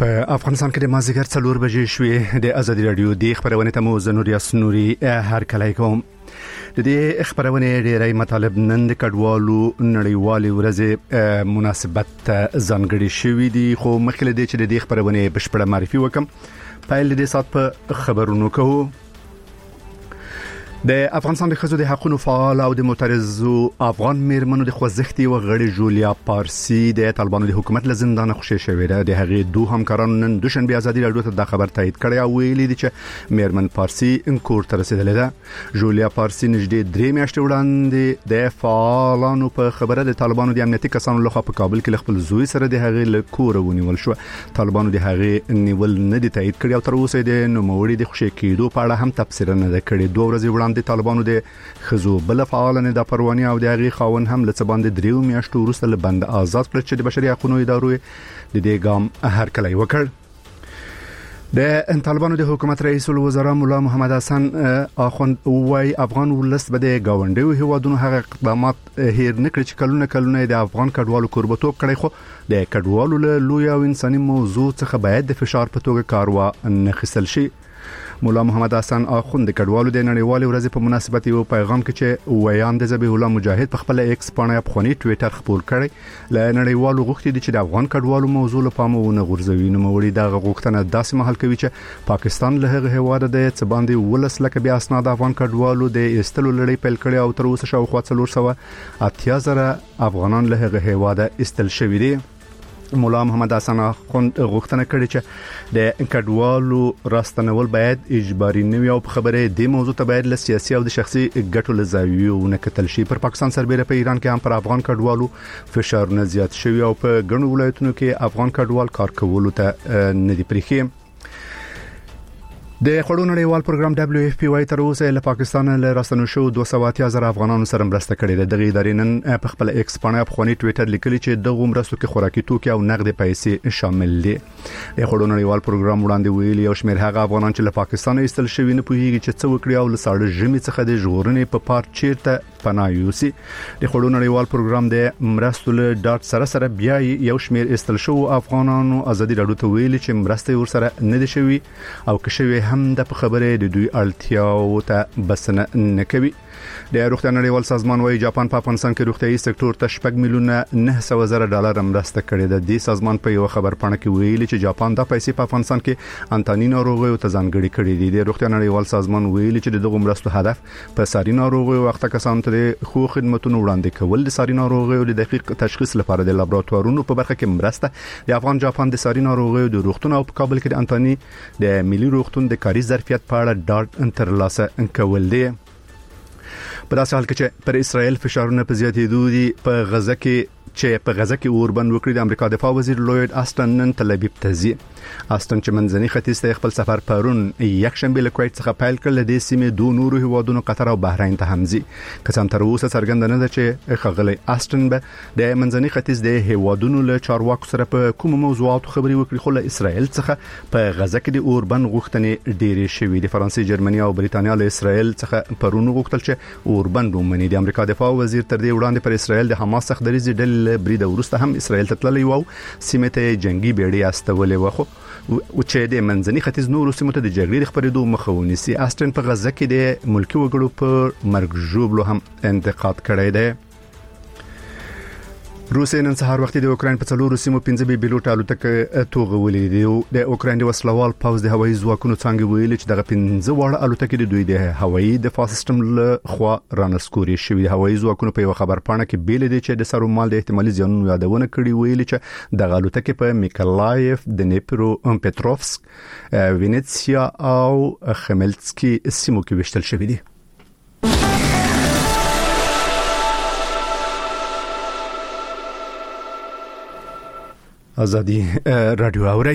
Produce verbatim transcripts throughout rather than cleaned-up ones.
په افغانستان کې د مازیګر څلور بجې شوې د ازادي رادیو د خبرونه ته مو زنوري اسنوري هر کله کوم د دې خبرونه ډېرې مطالب نن د کډوالو نړیوالې ورځې مناسبت ځانګړي شوې دي خو مخکې د چې د دې خبرونه بشپړه معرفي وکم پایل د سات په خبرونو کوو د افغانستان د خزو د حقوقو فعال او د معترضو افغان میرمنو د خوځښتي او غړي جولیا پارسی د طالبانو د حکومت له زندان خوشی شوې ده د هغې دوه همکارانو نن دوشنبه ازادي رادیو ته د خبر تایید کړی او ویلي دي چې میرمن پارسی انکور ته رسیدلې ده جولیا پارسی نږدې درې میاشتې وړاندې د فعالانو په خبره د طالبانو د امنیتي کسانو لخوا په کابل کې خپل زوی سره د هغې له کور ونیول شو طالبانو د هغې نیول نه دي تایید کړی او تر اوسه د نوموړي د خوشی کېدو په اړه هم تفسیر نه ده کړی دوه ورځې وړاندې د طالبانو د خزو بل فعال نه د پرواني او د غي خاون هم لڅ باندې دریو میاشتو وروسته له بند آزاد کړ چې د بشري حقوقو ادارو د دې ګام هر کله وکړ د طالبانو د حکومت رئیس الوزرا مولا محمد حسن اخوند وای افغان ولس به د گاونډیو هیوادونو هغه اقدامات هیر نکړي چې کلونه کلونه د افغان کډوالو قربتوب کړي خو د کډوالو له لوی او انساني موضوع څخه باید د فشار په توګه کاروا نه خسل شي مولا محمد حسن اخوند د کډوالو د نړیوالې ورځې په مناسبت یو پیغام کې چې ویان د ذبیح الله مجاهد په خپل ایکس باندې په خونی ټوئیټر خپور کړی ل نړیوالو غوښتي دي چې د افغان کډوالو موضوع له پامه ونه غورځوي نو موري د غوښتنه داسې محل کوي چې پاکستان له هغه هواد د څ باندې ولس لکه بیا اسناد افغان کډوالو د استلو لړۍ پیل کړي او تر اوسه شاوخوا څلور سوه اتیا زره افغانان له هغه هواد استل شوي دي مولا محمد حسن اخوند غوښتنه کړې چې د کډوالو راستنول باید اجباري نه وي او په خبره د موضوع ته باید له سیاسي او د شخصي ګټو له زاویو نه کتل شي پر پاکستان سربېره په ایران کې هم پر افغان کډوالو فشار نه زیات شوی او په ګڼو ولایتونو کې افغان کډوال کار کولو ته نه دي پریخي د خړو نړیوال پروګرام دبليو اف پی وايي تر اوسه له پاکستان له راستنو شو دوه سوه اتیا زره افغانانو سره مرسته کړې ده دغه ادارې نن په خپل ایکس باندې په خونی ټوئیټر لیکلي چې دغه مرستو کې خوراکي توکي او نقد پیسې شامل دي د خړو نړیوال پروګرام وړاندې ویلي او شمیر هغه افغانان چې له پاکستان ایستل شوی نه پوهیږي چې څه وکړي او له ساړه ژمي څخه د ژغورنې په پار چیرته پناه یوسي د خړو نړیوال پروګرام د مرستو له ډاټ سره سره بیا یو شمیر استل شو افغانانو ازادي رادیو ته ویلي چې مرسته ورسره نه دي شوی او که شوی هم د خبره د دوی اړتیاو ته بسنه نه کوي د روغتیا نړیوال سازمان وايي جاپان په افغانستان کې روغتيایي سکتور ته شپږ میلیونه نه سوه زره ډالر مرسته کړې ده د سازمان په یو خبر پاڼه کې ویلي چې جاپان د پیسې په افغانستان کې انتاني ناروغیو ته ځانګړي کړې دي د روغتیا نړیوال سازمان ویلي چې دغه مرستو هدف په ساري ناروغیو وخت کسانو ته خو خدماتونو وړاندې کول د ساري ناروغیو د دقیق تشخیص لپاره د لابراتوارونو په برخه کې مرسته د افغان جاپان د ساري ناروغیو د روغتون او په کابل کې د انتاني د ملي روغتون د کاري ظرفیت په اړه ډاټ ترلاسه کول دي په داسې حال کې چې پر اسرائیل فشارونه په زیاتېدو دي په غزه کې چې په غزه کې اوربند وکړي د امریکا دفاع وزیر لوید آستن نن تل ابیب ته ځي آستن چې منځني ختیځ ته خپل سفر پرون یک شنبه له کویت څخه پیل کړل د سیمې دوه نورو هیوادونو قطر او بحرین ته هم ځي قسم تر اوسه څرګند نه ده چې خغلی آستن به د منځني ختیځ د هیوادونو له چارواکو سره په کوم موضوعاتو خبري وکړي خو له اسرائیل څخه په غزه کې د اوربند غوښتنې ډېرې شوې د فرانسې جرمني او بریتانیا له اسرائیل څخه پرون غوښتل چې اوربند ومني د امریکا دفاع وزیر تر دې وړاندې پر اسرائیل د حماس څخه دریزي ډلې برید ورسته هم اسرائیل ته تللی وو سیمه ته جنگي بیړۍ استولې وخو او چې د منځني ختیځ نورو سیمو ته د جګړې خبرېدو مخه ونیسي آستن په غزه کې د ملکی وګړو پر مرګ ژوبلو هم انتقاد کړی دی روسیا نن سهار وخت د اوکرين په څلورو سیمو پنځه بي بيلوټ الوتکه توغولې دي د اوکرين د وسلوال پوز د هوایي ځواکونو څنګه ویلي چې دغه پنځه وړه الوتکې د دوی د هوایي دفاع سیستم له خوا رانسکوري شوی د هوایي ځواکونو په یو خبر پاڼه کې بیل دي چې د سرومال د احتمالي زیانونو یادونه کړې ویلي چې د الوتکې په میکلایف د نیپرو پټروفسک وینیتسیا او خملتسکي سیمو کې وشتل شوی دي ازادي رادیو اوري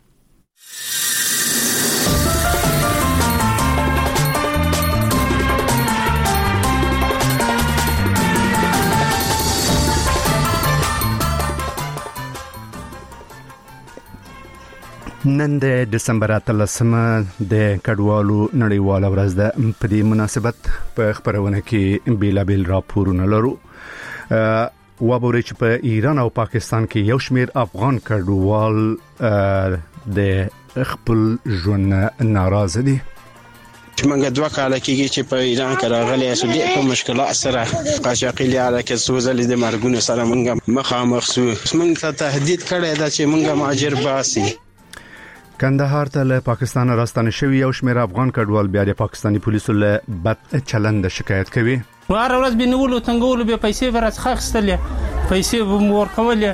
نن د دسمبر اتلسمه د کډوالو نړیواله ورځ ده. په دې مناسبت په خبرونه کې بیلابل راپورونه لرو. وابوري چې په ایران او پاکستان کې یو شمیر افغان کډوال د خپل ژوند ناراضه دي. منګه دوه کاله کېږي چې په ایران کې راغلي اسو دي په مشکلات سره قاچاقي لاره کې سوزلې د مرګونو سره منګه مخامخ سو منګه ته تهدید کړی دا چې منګه ماجر باسي. کندهار ته له پاکستان راستنه شوی یو شمیر افغان کډوال بیا د پاکستانی پولیسو له بد چلند شکایت کوي. هر ورځ به نیولو څنګهولو به پیسې ورڅ خاخستلې پیسې به مور کولې.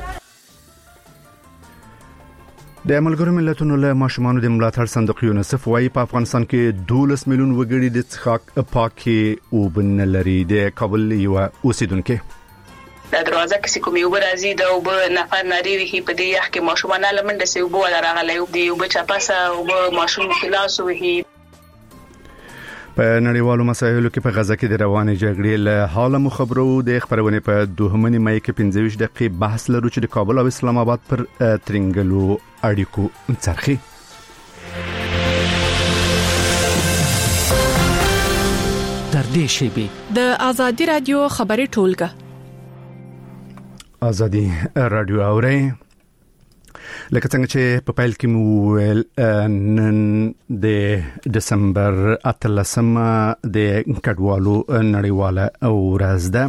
د ملګرو ملتونو له ماشومانو د ملاتړ صندوق یونیسف وايي په افغانستان کې دولس میلیون وګړي د څښاک پاکي او بن لري. د کابل یو اوسیدونکو د دروازه کې کومې وبرازي د وب نفر نری وی په دې یخ کې ماشومان لمنډه سي وب راغلي دی وب چپاسه وب ماشوم کلاس وی. په نړیوالو مسایلو کې په غزه کې د روانې جګړې له حاله مو خبرو د خبرونه په دوهمنې مې کې پنځه ویشت دقیقې بحث لرو چې د کابل او اسلام آباد پر ترنګلو اړیکو څرخي. در دې شیبه د ازادي رادیو خبري ټولګه ازادي رادیو اوري لکه څنګه چې په پیل کې مو ویل نن د دسمبر اتلسمه د کډوالو نړیواله ورځ ده.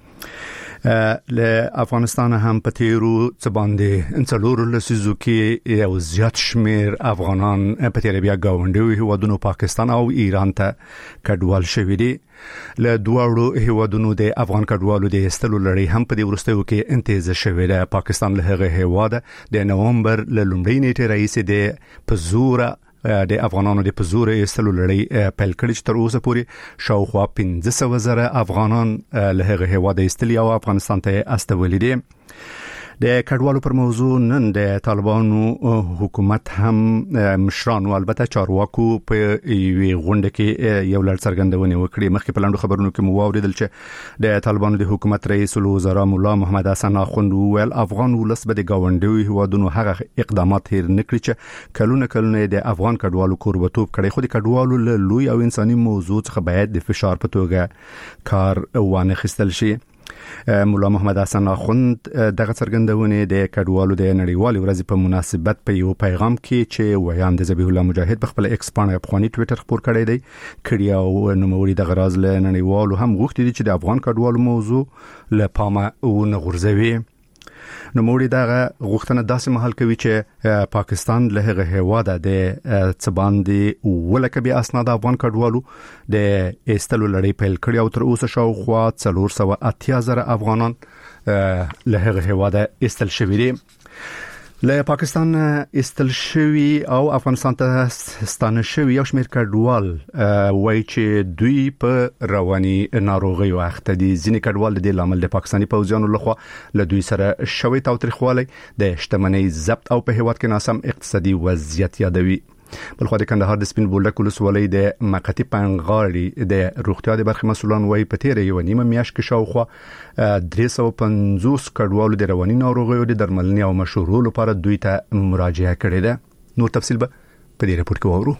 له افغانستان هم په تیرو څه باندې څلور لسیزو کې یو زیات شمیر افغانان په تیر بیا گاونډي هیوادونو پاکستان او ایران ته کډوال شوي دي. له دواړو هیوادونو د افغان کډوالو د استلو لړۍ هم په دې وروستیو کې انتهازه شوې ده. پاکستان له هغه هیواد د نومبر له لومړۍ نیټې راهیسې د پزوره د افغانانو د پزوره استلو لړۍ پیل کړې چې تر اوسه پورې شاوخوا پنځه سوه زره افغانان له هغه هیواد استلي او افغانستان ته استولي دي. د کډوالو پر موضوع نن د طالبانو حکومت هم مشرانو البته چارواکو په یوې غونډه کې یو لړ څرګندونه وکړي. مخکې په لاندو خبرونو کې مو واوریدل چې د طالبانو د حکومت رئیس الوزرا مولا محمد حسن اخوند ویل افغان ولس به د گاونډي هیوادونو هغه اقدامات هیر نکړي چې کلونه کلونه د افغان کډوالو کوربتوب کړي. خو د کډوالو له لوی او انساني موضوع څخه باید د فشار په توګه کار وانه خستل شي. مولا محمد حسن اخوند دغه څرګندونه د کډوالو د نړیوالې ورځې په مناسبت په یو پیغام کې چې ویان د ذبیح الله مجاهد په خپل ایکس باندې افغاني ټوئیټر خبر کړی دی کړي او نوموړي د غراز له نړیوالو هم غوښتي دي چې د افغان کډوالو موضوع له پامه ونه غورځوي. نوموړي دغه غوښتنه داسې مهال کوي چې پاکستان له هغه هیواده د څباندې ولکه بیا اسناد افغان کډوالو د استلو لړۍ پیل کړي او تر اوسه شاوخوا څلور سوه اتیا زره افغانان له هغه هیواده استل شوي دي. له پاکستان استل شوی او افغانستان ته ستانه شوی یو شمیر کډوال وایي چې دوی په رواني ناروغي واخته دي. ځینې کډوال د لامل د پاکستاني پوځیانو لخوا له دوی سره شوی تاوتریخوالی د شتمنۍ ضبط او په هیواد کې ناسم اقتصادي وضعیت یادوي. بلخو د کندهار د سپین بولدک ولسوالۍ د مقتی پنغاړي د روغتیا د برخې مسولان وایي په تیر یو نیمه میاشت کې شاوخوا درې سوه پنځوس کډوالو د رواني ناروغیو د درملنې او مشورو لپاره دوی ته مراجعه کړې ده. نور تفصیل به په دې راپور کې واورو.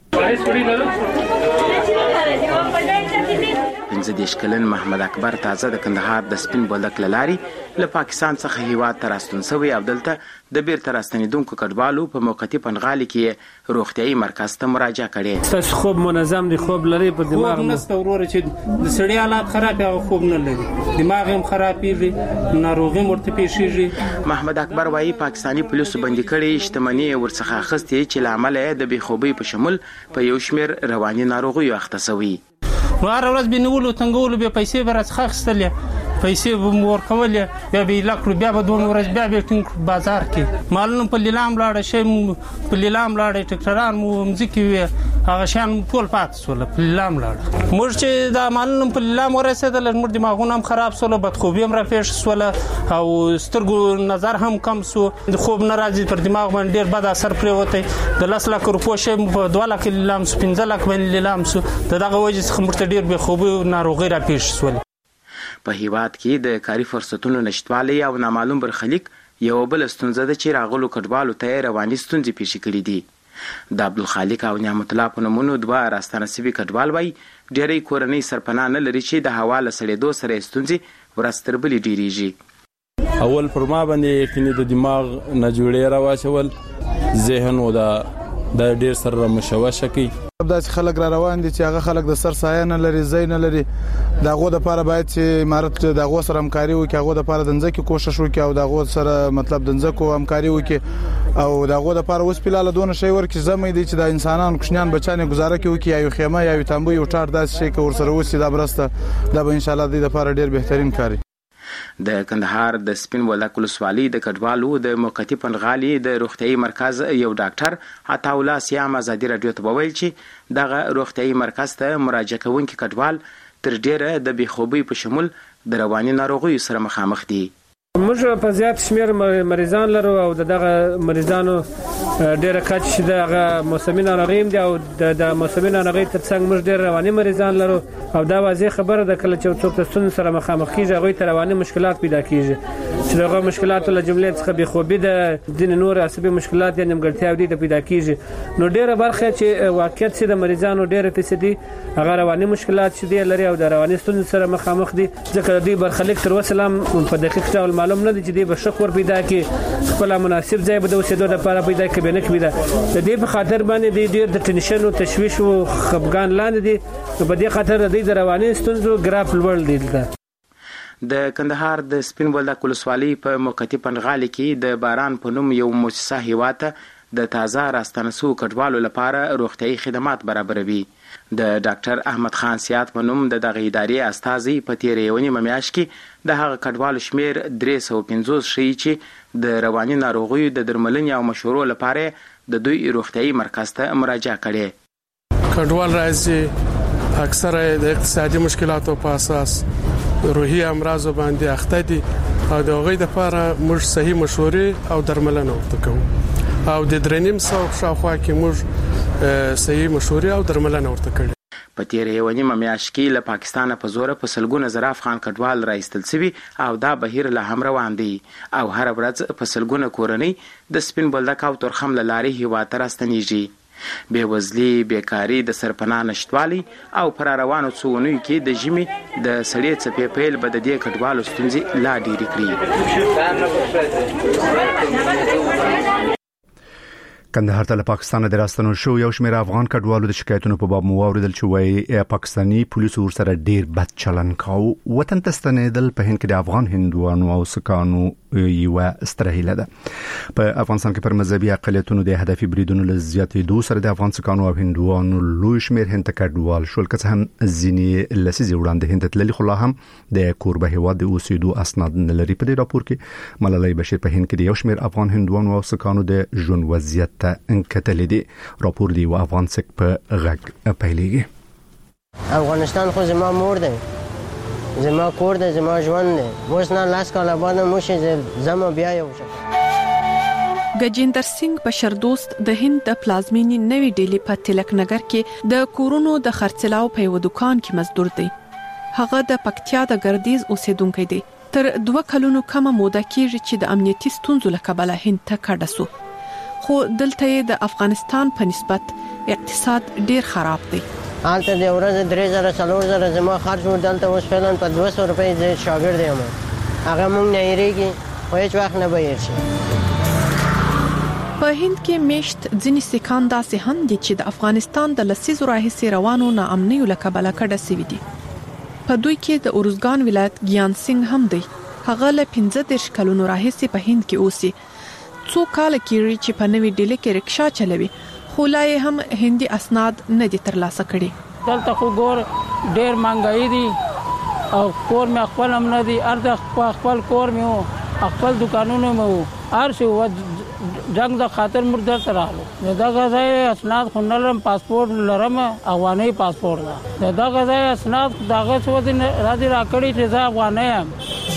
پنځه دېرش کلن محمد اکبر تازه د کندهار د سپین بولدک له لارې له پاکستان څخه هیواد ته راستون شوی او دلته د بیرته راستنېدونکو کډوالو په موقتي پنغالي کې روغتیايي مرکز ته مراجعه کړې. تاسو خوب منظم دی خوب لري په دماغ نسته وروره چې د سړی حالات خراب او خوب نه لري دماغ هم خرابېږي ناروغي مرته پیښیږي. محمد اکبر وايي پاکستاني پولیسو بندي کړي شتمنۍ ورڅخه اخیستې چې لامل د بېخوبۍ په شمول په یو شمیر رواني ناروغیو اخته شوي. هر ورځ به نیولو څنګهولو به پیسې ورڅ خاخستلې پیسې به مور کولې بیا به لکړو بیا به دوه ورځ بیا به ټینګ بازار کې مالونه په لیلام لاړه شي په لیلام لاړه ټکټران مو مزکی وي هغه شان ټول پات سول په لیلام لاړه موږ چې دا مالونه په لیلام ورسېدل موږ دماغونه هم خراب سول بدخوبي هم راپېښ سول او سترګو نظر هم کم سو د خوب ناراضي پر دماغ باندې ډېر بد اثر پرې وته د لاس لا کړو شي په دوه لک لیلام سو پنځه لک باندې لیلام سو دغه وجه څخه مرته ډېر به خوبي ناروغي راپېښ سول. په هیواد کې د کاري فرصتونو نشټوالی او نامعلوم برخلیک یو بل ستونزه ده چې راغلو کډوالو ته رواني ستونزې پیښې کړې دي. د عبدالخالق او نعمت الله په نومونو دوه راستانه سوي کډوال وایي ډېری کورنۍ سرپناه نه لري چې د هوا له سړېدو سره ستونزې ورځ تر بلې ډېرېږي. اول پر ما باندې یقیني د دماغ نه جوړې راواچول، ذهن او د ډیر سره مشوشه کوي. داسې خلک را روان دي چې هغه خلک د سر سایه نه لري، ځای نه لري. دغه د لپاره باید چې امارت دغه سره همکاري وکړي، هغه د لپاره د ځکه کوشش وکړي او دغه سره مطلب د ځکه همکاري وکړي او دغه د لپاره اوس پیلاله دونه شی ورکړي زمې دي چې د انسانانو کوشنیان بچانه گزاره کوي یا یو خیمه یا یو تنبو یو ټار داسې شي که ور سره وسی دا برسته دا به ان شاء الله د لپاره ډیر بهترین کاری. د کندهار د سپین بولدک ولسوالۍ د کډوالو د موقتی پنغالي د روغتيایي مرکز یو ډاکټر عطا الله سیام ازادي رادیو ته وویل چې دغه روغتيایي مرکز ته مراجعه کوونکي کډوال تر ډیره د بېخوبۍ په شمول د رواني ناروغیو سره مخامخ دي. موږ په زیات شمیر مریضان لرو او دغه مریضانو ډیره کچ دغه موسمي ناروغي دي او د موسمي ناروغي ترڅنګ موږ ډیر رواني مریضان لرو او دا واضح خبره ده کله چې څوک د ستونزو سره مخامخ کیږي هغه ته رواني مشکلات پیدا کیږي چې دغه مشکلات له جملې څخه بېخوبي د ځینې نور عصبي مشکلات یا نیمګړتیاوې دي پیدا کیږي. نو ډیره برخه چې واقعیت سي د مریضانو ډیره فیصدي هغه رواني مشکلات چې دي لري او د رواني ستونزو سره مخامخ دي، ځکه دوی برخلیک تر اوسه هم په دقیق ډول معلوم نه دي چې دوی به ښه کور پیدا کړي، خپل مناسب ځای به د اوسېدو لپاره پیدا کړي به نه کړي. د دې په خاطر باندې دوی ډېر د ټینشن او تشویش او خفګان لاندې دي، نو په دې خاطر دوی د رواني ستونزو ګراف لوړ دي. د کندهار د سپین بولدک ولسوالۍ په موقتی پنغالي کې د باران په نوم یو مؤسسه هیواته د تازه راستنه شوو کډوالو لپاره روغتيایي خدمات برابروي. د ډاکټر احمد خان سیات په نوم د دغه ادارې استازي په تیرې یو نیمه میاشت کې د هغه کډوالو شمیر درې سوه پنځوس ښیي چې د رواني ناروغیو د درملنې او مشورو لپاره د دوی روغتيایي مرکز ته مراجعه کړې. کډوال راځي اکثره د اقتصادي مشکلاتو په اساس روحي امراض باندې اخته دي او د هغوی لپاره موږ صحیح مشورې او درملنه ورته کوو او د درنیم سو شاوخوا کې موږ صحیح مشورې او درملنه ورته کړې. په تیرې یو نیمه میاشت کې له پاکستانه په زوره په سلګونه زره افغان کډوال راایستل شوي او دا بهیر لا هم روان دی او هر ورځ په سلګونه کورنۍ د سپین بولدک او تورخم له لارې هیواد ته راستنیږي. بېوزلي، بیکاري، د سرپناه نشتوالي او پر روانو څو اونیو کې د ژمي د سړې څپې پیل به د دې کډوالو ستونزې لا ډېرې کړي. کندهار ته له پاکستان د راستنو شو یو شمېر افغان کډوالو د شکایتونو په باب مواردل چې وایي پاکستاني پولیسو ورسره ډیر بد چلن کاوه. وطن ته ستنېدل په هند کې د افغان هندوانو او سکانو یو ستره هیله ده. په افغانستان کې پر مذهبي اقلیتونو د هدفي بریدونو له زیاتېدو سره د افغان سکانو او هندوانو لوی شمېر هند ته کډوال شول، که څه هم ځینې لسیزې وړاندې هند ته تللي خو لا هم د کوربه هیواد د اوسېدو اسناد نه لري. په دې راپور کې ملالۍ بشیر په هند کې د یو شمېر افغان هندوانو او سکانو د ژوند وضعیت ته انکتلې دي. راپور دی و افغان سک په غږ پیلېږي. افغانستان خو زما مور دی، زما کور دی، زما ژوند دی. اوس نه لاس کاله باندې موشي زما بیا یو شم. گجیندر سنگ بشردوست د هند د پلازمینی نوی ډیلی په تلک نگر کې د کورونو د خرڅلاو په یو دکان کې مزدور دی. هغه د پکتیا د ګردیز اوسیدونکی دی. تر دوه کلونو کمه موده کېږي چې د امنیتي ستونزو له کبله هند ته کډه سو، خو دلته د افغانستان په نسبت اقتصاد ډیر خراب دی. حالته د ورځې درې زره څلور زره زما خرج ور دلته اوس فعلا په دوه سوه روپۍ د شاګرد یم، هغه مونږ نه هېرېږي خو هېڅ وخت نه به هېر شي. په هند کې میشت ځینې سکان داسې هم دي چې د افغانستان د لسیزو راهیسې روانو ناامنیو له کبله کډه سوي دي. په دوی کې د اروزګان ولایت ګیان سنگ هم دی. هغه له پنځه دېرش کلونو راهیسې په هند کې اوسي. څو کال کېږي چې په نوې ډیلی کې رکشا چلوي، خو لا یې هم هندي اسناد نه دي ترلاسه کړي. دلته خو ګور ډېر مهنګایي دي او کور مې خپل هم نه دي، هر خپل کور مې وو، خپل دکانونه مې وو، هر شی وو. جنګ د خاطر موږ دلته راغلو. د دغه ځای اسناد خو نه لرم، پاسپورټ لرم، افغاني پاسپورټ ده. د دغه ځای اسناد دغه څه دي راځي راکړي چې زه افغاني یم.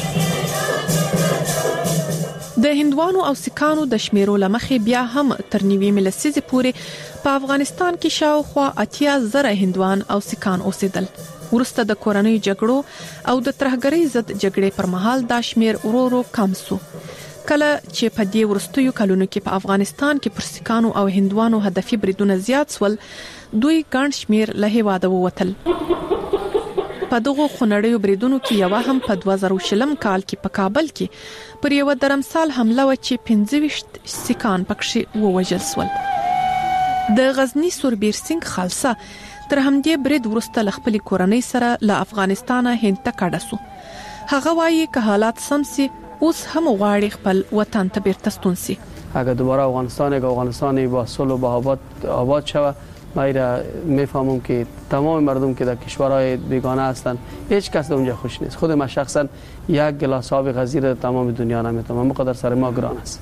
د هندوانو او سکانو د شمیرو لمخې بیا هم تر نیوي لسیزې پورې په افغانستان کې شاوخوا اتیا زره هندوان او سکان اوسېدل. ورسته د کورنۍ جګړو او د ترهګرۍ ضد جګړې پر مهال دا شمیر ورو ورو کم سو. کله چې په دې ورستیو کلونو کې په افغانستان کې پر سکانو او هندوانو هدفي بریدونه زیات سول، دوی ګڼ شمیر له هیواده ووتل. په په دغه خونړیو بریدونو کې یو هم په دوه زره شلم کال کې په کابل کې پر یو درمسال حمله و چې پنځه ویشت سکان پکښې ووژل شول. د غزنی سوربیر سنگ خالصه تر همدې برید وروسته ل خپل کورنۍ سره له افغانستانه هند ته کډه سو. هغه وایي که حالات سم سي اوس هم غواړي خپل وطن ته بیرته ستون سي. اگر دوباره افغانستان یک افغانستانی با صلح و با آباد آباد شود، من میفهمم که تمام مردم که در کشورهای بیگانه هستند هیچ کس در اونجا خوش نیست. خود من شخصا یک گلاس آب غزیر در تمام دنیا نمیتونم، مقدر سر ما گران است.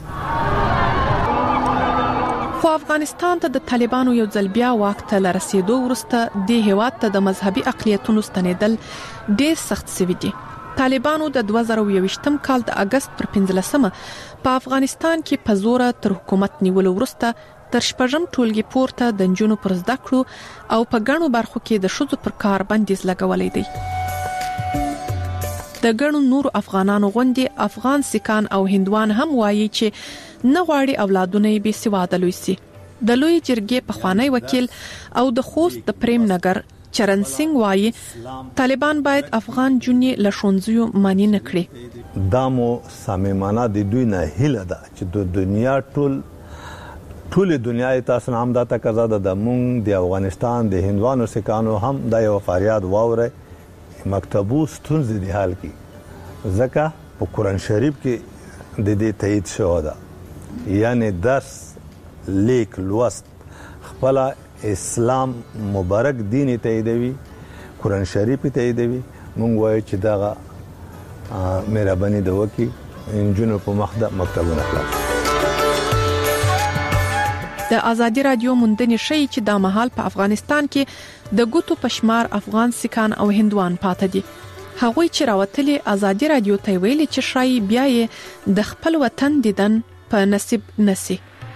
خو افغانستان ته د طالبانو یو ځل بیا واک ته لرسېدو وروسته د هیواد ته د مذهبي اقلیتونو ستنېدل ډېر سخت شوي دي. طالبانو د دوه زره یوویشتم کال د اگست پر پنځلسمه په افغانستان کې په زور تر حکومت نیولو وروسته تر شپږم ټولګي پورته د نجونو پر زده کړو او په ګڼو برخو کې د ښځو پر کار بندیز لګولی دی. د ګڼو نورو افغانانو غوندې افغان سکان او هندوان هم وایي چې نه غواړي اولادونه یې بې سواده لوی سي. د لوی جرګې پخوانی وکیل او د خوست د پریم نګر چرن سنگ وایي طالبان باید افغان جونې له ښوونځیو منع نه کړي. دا مو صمیمانه د دوی نه هیله ده چې د دنیا ټول ټول دنیا تاسو هم دا تقاضا ده د مونږ د افغانستان د هندوانو سکانو هم دا یو فریاد واوري مکتبو ستونزې د حال کې ځکه په قرآن شریف کې د دې تایید شوی ده، یعنی درس لیک لوست خپل اسلام مبارک دین تاییدوي، قرآن شریف تاییدوي. مونږ وایو چې دا مهرباني د وکي انجونو په مخده مکتبونه خلاص. د ازادي رادیو موندنې شي چې د مهال په افغانستان کې د ګوتو پشمار افغان سکان او هندوان پاتې دي. هغوی چې راوتلي ازادي رادیو ته ویلي چې شای بیا یې د خپل وطن دیدن په نصیب نسی.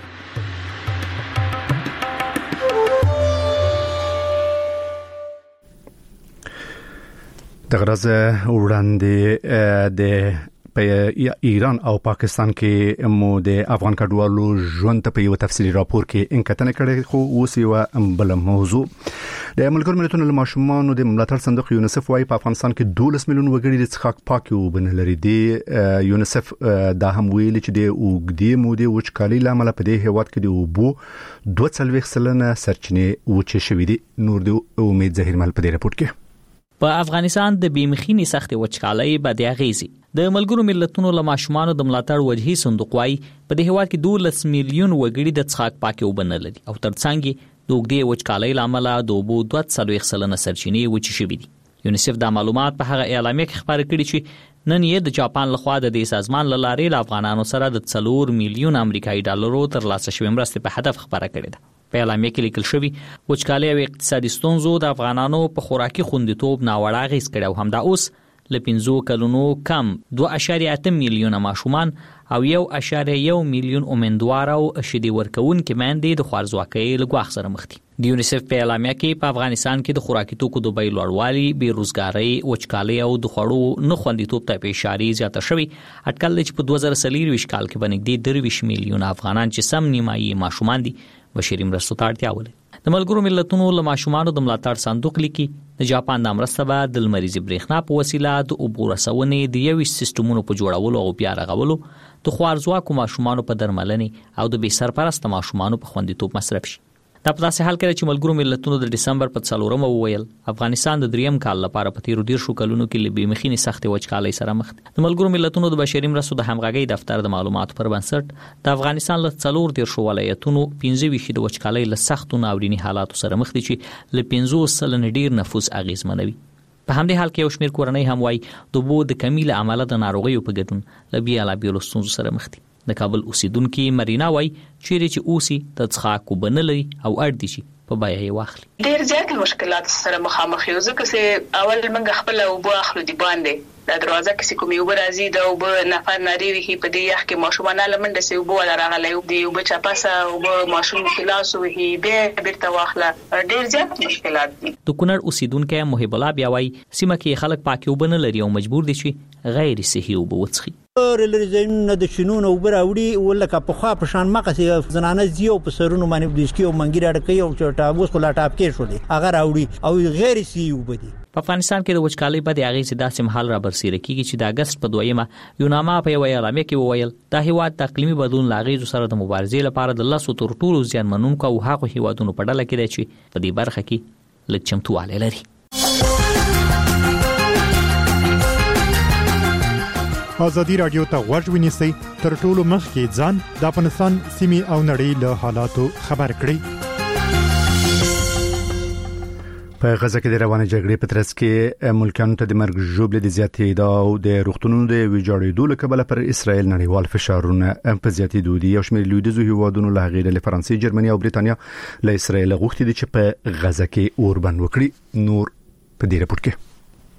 د غرض وړاندې د په ایران او پاکستان کې مو د افغان کډوالو ژوند ته په یو تفصیلي راپور کې انکټنه کړې، خو اوس یو بل موضوع د ملګرو ملتونو له ماشومانو د ملاتړ صندوق یونیسف وايي په افغانستان کې دولس میلیون وګړي د څښاک پاکي اوبه نه لري. د یونیسف دا هم ویلي چې د اوږدې مودې وچکالۍ له امله په دې هیواد کې د اوبو دوه څلوېښت سلنه سرچینې وچې شوې دي. نور د امید ظهیر مل په دې راپور کې په افغانستان د بیمخینی سخت وچکالۍ بد اغیزي د ملګرو ملتونو له ماشومانو د ملاتړ وجهي صندوق وايي په دې هیواد کې دولس میلیون وګړي د څښاک پاکي اوبه نه لري او ترڅنګ د اوږدې وچکالۍ له امله د اوبو دوه څلوېښت سلنه سرچینې وچې شوې دي. یونیسف دا معلومات په هغه اعلامیه کې خبر کړي چې نن یې د جاپان لخوا د دې سازمان له لارې له افغانانو سره د څلور میلیون امریکایي ډالرو ترلاسه شوې مرستې په هدف خبره کړې ده. په اعلامیه کې لیکل شوی وچکالۍ او اقتصادي ستونزو د افغانانو په خوراکي خوندیتوب ناوړه اغېز کړی او همدا اوس له پنځو کلونو کم دوه اعشاریه اته میلیونه ماشومان او یو اعشاریه یو میلیون امیندوار او شیدې ورکوونکي میندې د خوارځواکۍ له ګواښ سره مخ دي. د یونیسف په اعلامیه کې په افغانستان کې د خوراکي توکو د بیې لوړوالي، بېروزګارۍ، وچکالۍ او د خوړو نه خوندیتوب ته په اشاره زیاته شوې. اټکل دی چې په دوه زره څلرویشت کال کې به نږدې درویشت میلیونه افغانان چې سم نیمایي ماشومان دي بشري مرستو ته اړتیا ولري. د ملګرو ملتونو له ماشومانو د ملاتړ صندوق لیکي د جاپان د مرسته به د لمریزې برېښنا په وسیله د اوبو رسونې د یویشت سیستمونو په جوړولو او بیا رغولو، د خوارځواکو ماشومانو په درملنې او د بې سرپرسته ماشومانو په خوندیتوب مصرف شي. دا په داسې حال کې چې ملګرو ملتونو د دسمبر په څلورمه وویل افغانستان د دریم کال لپاره په تیرو دیرشو کلونو کې له بېمخینې سختې وچکالۍ سره مخ دی. د ملګرو ملتونو د بشري مرستو د همغږۍ دفتر د معلوماتو پر بنسټ د افغانستان له څلور دیرشو ولایتونو پنځه ویشت د وچکالۍ له سختو ناوریني حالاتو سره مخ دي چې له پنځوس سلنې ډیر نفوس اغېزمنوي. په همدې حال کې یو شمېر کورنۍ هم وایي د اوبو د کمي له امله د ناروغیو په ګډون له بېلابېلو ستونزو سره مخ دي. د کابل اوسیدونکي مرینا وایي چیرې چې اوسي د څښاک اوبه نه لري او اړ دي چې په بیه یې واخلي. ډېر زیات مشکلات سره مخامخ یو ځکه چې اول موږ خپل اوبه اخلو دی باندې د دروازه کې کومې اوبه راځي د اوبه نفر ناری وي په دې یخ کې ماشومان لمنډه سي اوبه ولا راغلي دی اوبه چپاسه اوبه ماشوم خلاص وي به بیرته واخله. ډېر زیات مشکلات دي. د کونړ اوسیدونکي محب الله بیا وایي سیمه کې خلک پاکي اوبه نه لري او مجبور دي چې غیر صحي اوبه وڅښي. لري زینونه د شنونو اوبه راوړي ولکه په خوا په شان مقصې زنانه زیو په سرونو باندې د اسکی او منګی راډ کوي او چټا اوس خلا ټاپ کې شو دي هغه راوړي او غیر صحي اوبه دي. په افغانستان کې د وچکالۍ په د اغیزې داسې مهال را برسېره کیږي چې د اگست په دویمه یوناما په یوه اعلامیه کې وویل دا هیواد د اقلیمي بدلون له اغیزو سره د مبارزې لپاره د لسو تر ټولو زیانمنونکو او هغو هیوادونو په ډله کې دی چې په دې برخه کې لږ چمتووالی لري. ازادي راډیو ته غوږ ونیسئ تر ټولو مخکې ځان د افغانستان سیمې او نړۍ له حالاتو خبر کړئ. په غزه کې د روانې جګړې په ترڅ کې ملکانو ته د مرګ ژوبلې د زیاتېدو او د روغتونونو د ویجاړېدو له کبله پر اسرائیل نړیوال فشارونه په زیاتېدو دي. یو شمېر لویدیځو هیوادونو له هغې ډلې فرانسې، جرمني او بریتانیا له اسرائیل غوښتي دي چې په غزه کې اوربند وکړي. نور په دې رپورټ کې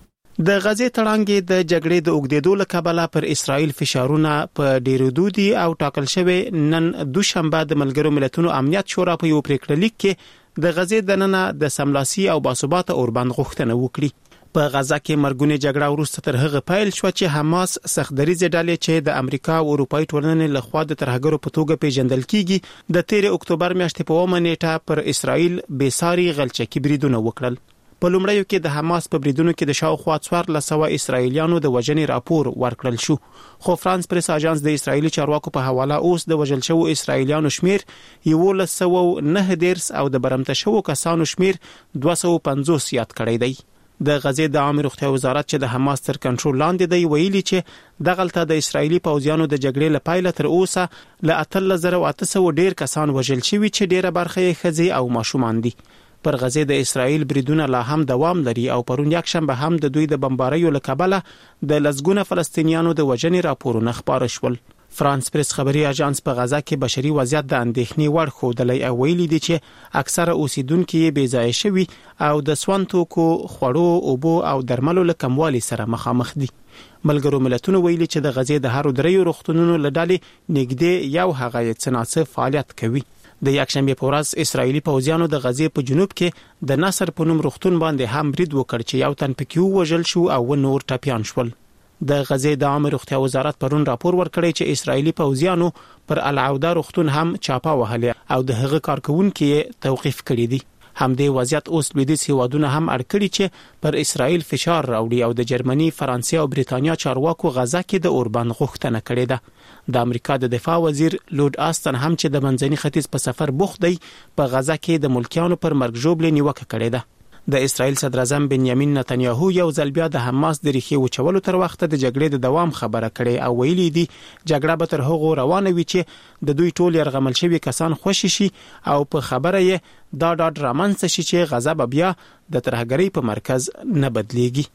د غزې تړانګې د جګړې د اوږدېدو له کبله پر اسرائیل فشارونه په ډېرېدو دي او ټاکل شوی نن دوشنبه د ملګرو ملتونو امنیت شورا په یو پریکړه لیک کې د غزې دننه د سملاسي او باثباته اوربند غوښتنه وکړي. په غزه کې مرګونی جګړه وروسته تر هغه پیل شو چې حماس سختدریزه ډلې چې د امریکا او اروپאי ټولنې له خوا د ترهګرو په توګه پیژندل کیږي د تیر اکتوبر میاشتې په اومه نیټه پر اسرائیل بېساري غلچکي بریدونه وکړل. په لومړیو کې د حماس په بریدونو کې د شاوخوا څوارلس سوه اسرائیلیانو د وژنې راپور ورکړل شو، خو فرانس پریس اژانس د اسرائیلي چارواکو په حواله اوس د وژل شوو اسرائیلیانو شمیر یولس سوه نه دېرش او د برمته شوو کسانو شمیر دوه سوه پنځوس یاد کړی دی. د غزې د عامه روغتیا وزارت چې د حماس تر کنټرول لاندې دی ویلي چې دغلته د اسرائیلي پوځیانو د جګړې لپاره تر اوسه له اتلس زره او اته سوه ډیر کسان وژل شوي چې ډیره برخه یې ښځې او ماشومان دي. پر غزې د اسرائیل بریدونه لا هم دوام لري او پرون یک شنبه هم د دوی د بمباریو له کبله د لسګونه فلسطینیانو د وژنې راپورونه خپاره شول. فرانس پریس خبري اژانس په غزه کې بشري وضعیت د اندېښنې وړ ښودلی او ویلي دي چې اکثره اوسیدونکو یې بې ځایه شوي او د سون توکو، خوړو، اوبو او درملو له کموالي سره مخامخ دي. ملګرو ملتونو ویلي چې د غزې د هرو دریو روغتونونو له ډلې نږدې یو هغه یې څه ناڅه فعالیت کوي. د یکشنبه په ورځ اسرائیلي پوځیانو د غزې په جنوب کې د نصر په نوم روغتون باندې هم برید وکړ چې یو تن پکې وژل شو او نور ټپیان شول. د غزې د عامه روغتیا وزارت پرون راپور ورکړی چې اسرائیلي پوځیانو پر العوده روغتون هم چاپه وهلې او د هغه کارکونکو توقیف کړی دی. همدې وضعیت اوس لویدیځ هیوادونه هم اړ کړي چې پر اسرائیل فشار راوړي او د جرمني، فرانسې او بریتانیا چارواکو غزه کې د اوربند غوښتنه کړې ده. د امریکا د دفاع وزیر لورد آستن هم چې د منځني ختیځ په سفر بوخت دی په غزه کې د ملکیانو پر مرګ ژوبلې نیوکه کړې ده. د اسرائیل صدر اعظم بنیامین نتنیاهو یو ځل بیا د حماس د ریښې وچولو تر وخته د جګړې د دوام خبره کړې او ویلي دي جګړه به تر هغو روانه وي چې د دوی ټول یرغمل شوي کسان خوشي شي او په خبره یې دا ډاډ رامنځته شي چې غزه به بیا د ترهګرۍ په مرکز نه بدلیږي.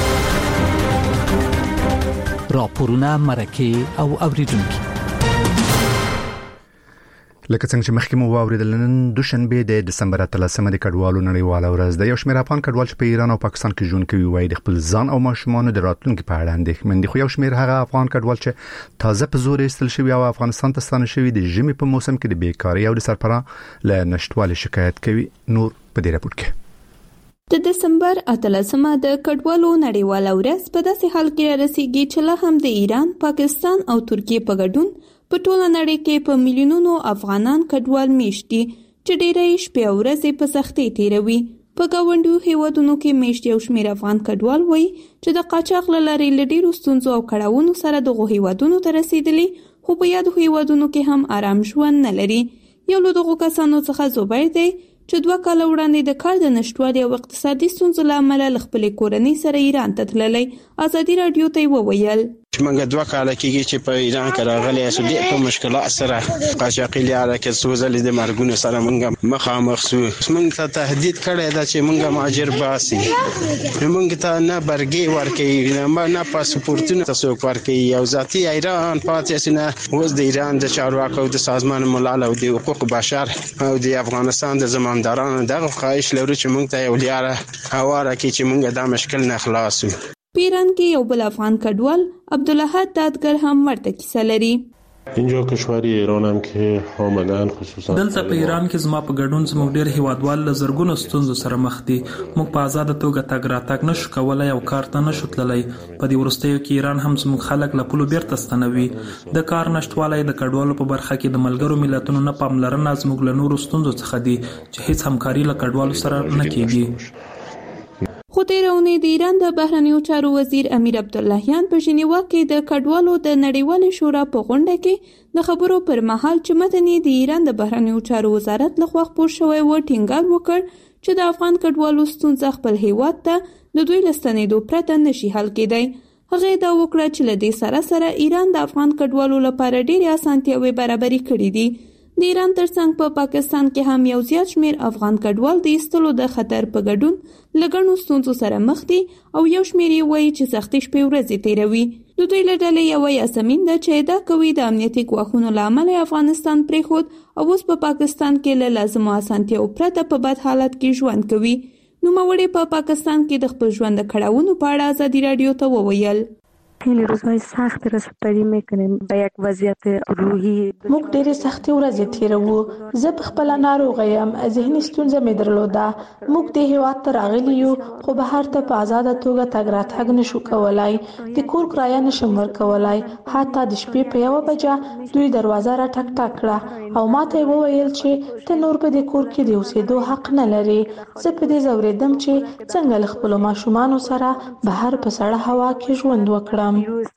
راپورونه، مرکې او اوریدونکي لکه څنګه چې مخکې مو واوریدل نن دوشنبه د دسمبر اتلسمه د کډوالو نړیواله ورځ ده. یو شمېر افغان کډوال چې په ایران او پاکستان کې ژوند کوي وایي د خپل ځان او ماشومانو د راتلونکي په اړه اندېښمن دي، خو یو شمېر هغه افغان کډوال چې تازه په زور ایستل شوي او افغانستان ته ستانه شوي د ژمي په موسم کې د بیکارۍ او د سرپراه له نشټوالي شکایت کوي. نور په دې راپور کې د دسمبر اتلسمه د کډوالو نړیواله ورځ په داسې حال کې رسیدي چې له هم د ایران، پاکستان او ترکیې په ګډون په ټوله نړۍ کې په میلیونونو افغانان کډوال میشت دي چې ډېری شپې او ورځې په سختۍ تیروي. په ګاونډیو هیوادونو کې میشت یو شمېر افغان کډوال وایي چې د قاچاق له لارې له ډېرو ستونزو او کړاوونو سره دغو هیوادونو ته رسیدلي، خو په یادو هیوادونو کې هم آرام ژوند نه لري. یو له دغو کسانو څخه زبیر دی چې دوه کاله وړاندې د کار د نشټوالي او اقتصادي ستونزو له امله له خپلې کورنۍ سره ایران ته تللی. ازادي راډیو ته یې وویل چې موږ دوه کاله کېږي چې په ایران کې راغلي یو ډېر په مشکلات سره قاچاقي لاره کې څو ځلې د مرګونو سره موږ مخامخ شو. موږ ته تهدید کړی ده چې موږ مهاجر باسي، موږ ته نه برګې ورکوي، نه پاسپورتونه څوک ورکوي. یو ذاتي ایران پاتې نه اوس د ایران د چارواکو د سازمان ملل او د حقوق بشر او د افغانستان د زمامدارانو دغه خواهش لرو چې موږ ته یو لاره هواره کړي چې موږ دا مشکل نه خلاص شو. پیران کې یو بل افغان کډوال عبدالله دادگر هم ورته کیسه لري. اینجا کشور ایران هم که آمدن خصوصا دلته په ایران کې زما په ګډون زموږ ډېر هیوادوال له زرګونو ستونزو سره مخ دي. موږ په آزاد توګه تګ راتګ نشو کولای او کار ته نشو تللی. په دې وروستیو کې ایران هم زموږ خلک له پولو بیرته ستنوي. د کار نشټوالی د کډوالو په برخه کې د ملګرو ملتونو نه پاملرنه زموږ له نورو ستونزو څخه دي چې هیڅ همکاري له کډوالو سره نه کیږي. خو تېره اونۍ د ایران د بهرنیو چارو وزیر امیر عبداللهیان په ژنیوا کې د کډوالو د نړیوالې شورا په غونډه کې د خبرو پر مهال چې متن یې د ایران د بهرنیو چارو وزارت لخوا خپور شوی و ټینګار وکړ چې د افغان کډوالو ستونزه خپل هیواد ته د دوی له ستنېدو پرته نشي حل کېدی. هغې دا وکړه چې له دې سره سره ایران د افغان کډوالو لپاره ډېرې اسانتیاوې برابرې کړې دي. د ایران ترڅنګ په پا پاکستان کې هم یو زیات شمیر افغان کډوال د ایستلو د خطر په ګډون له ګڼو ستونزو سره مخ دي او یو شمیر یې وایي چې سختې شپې ورځې تېروي. د دوی له ډلې یوه یاسمین ده چې ادعا کوي د امنیتي ګواښونو له امله افغانستان پرېښود او اوس په پاکستان کې له لازمو اسانتیاوو پرته په بد حالت کې ژوند کوي. نوموړې په پا پاکستان کې د خپل ژوند د کړاوونو په اړه ازادي راډیو ته وویل. خیلی روزهای سخت رسپری میکنیم به یک وضعیت روحی. موږ ډېرې سختې ورځې تېروو. زه په خپله ناروغه یم، ذهني ستونزه مې درلوده. موږ دې هېواد ته راغلي یو خو بهر ته په ازاده توګه تګ راتګ نشو کولی. د کور کرایه نشم ورکولی. حتی د شپې په یوه بجه دوی دروازه را ټک ټک کړه او ما ته یې وویل چې ته نور په دې کور کې د اوسېدو حق نه لرې. زه په دې ځورېدم چې څنګه له خپلو ماشومانو سره بهر په سړه هوا کې ژوند وکړم.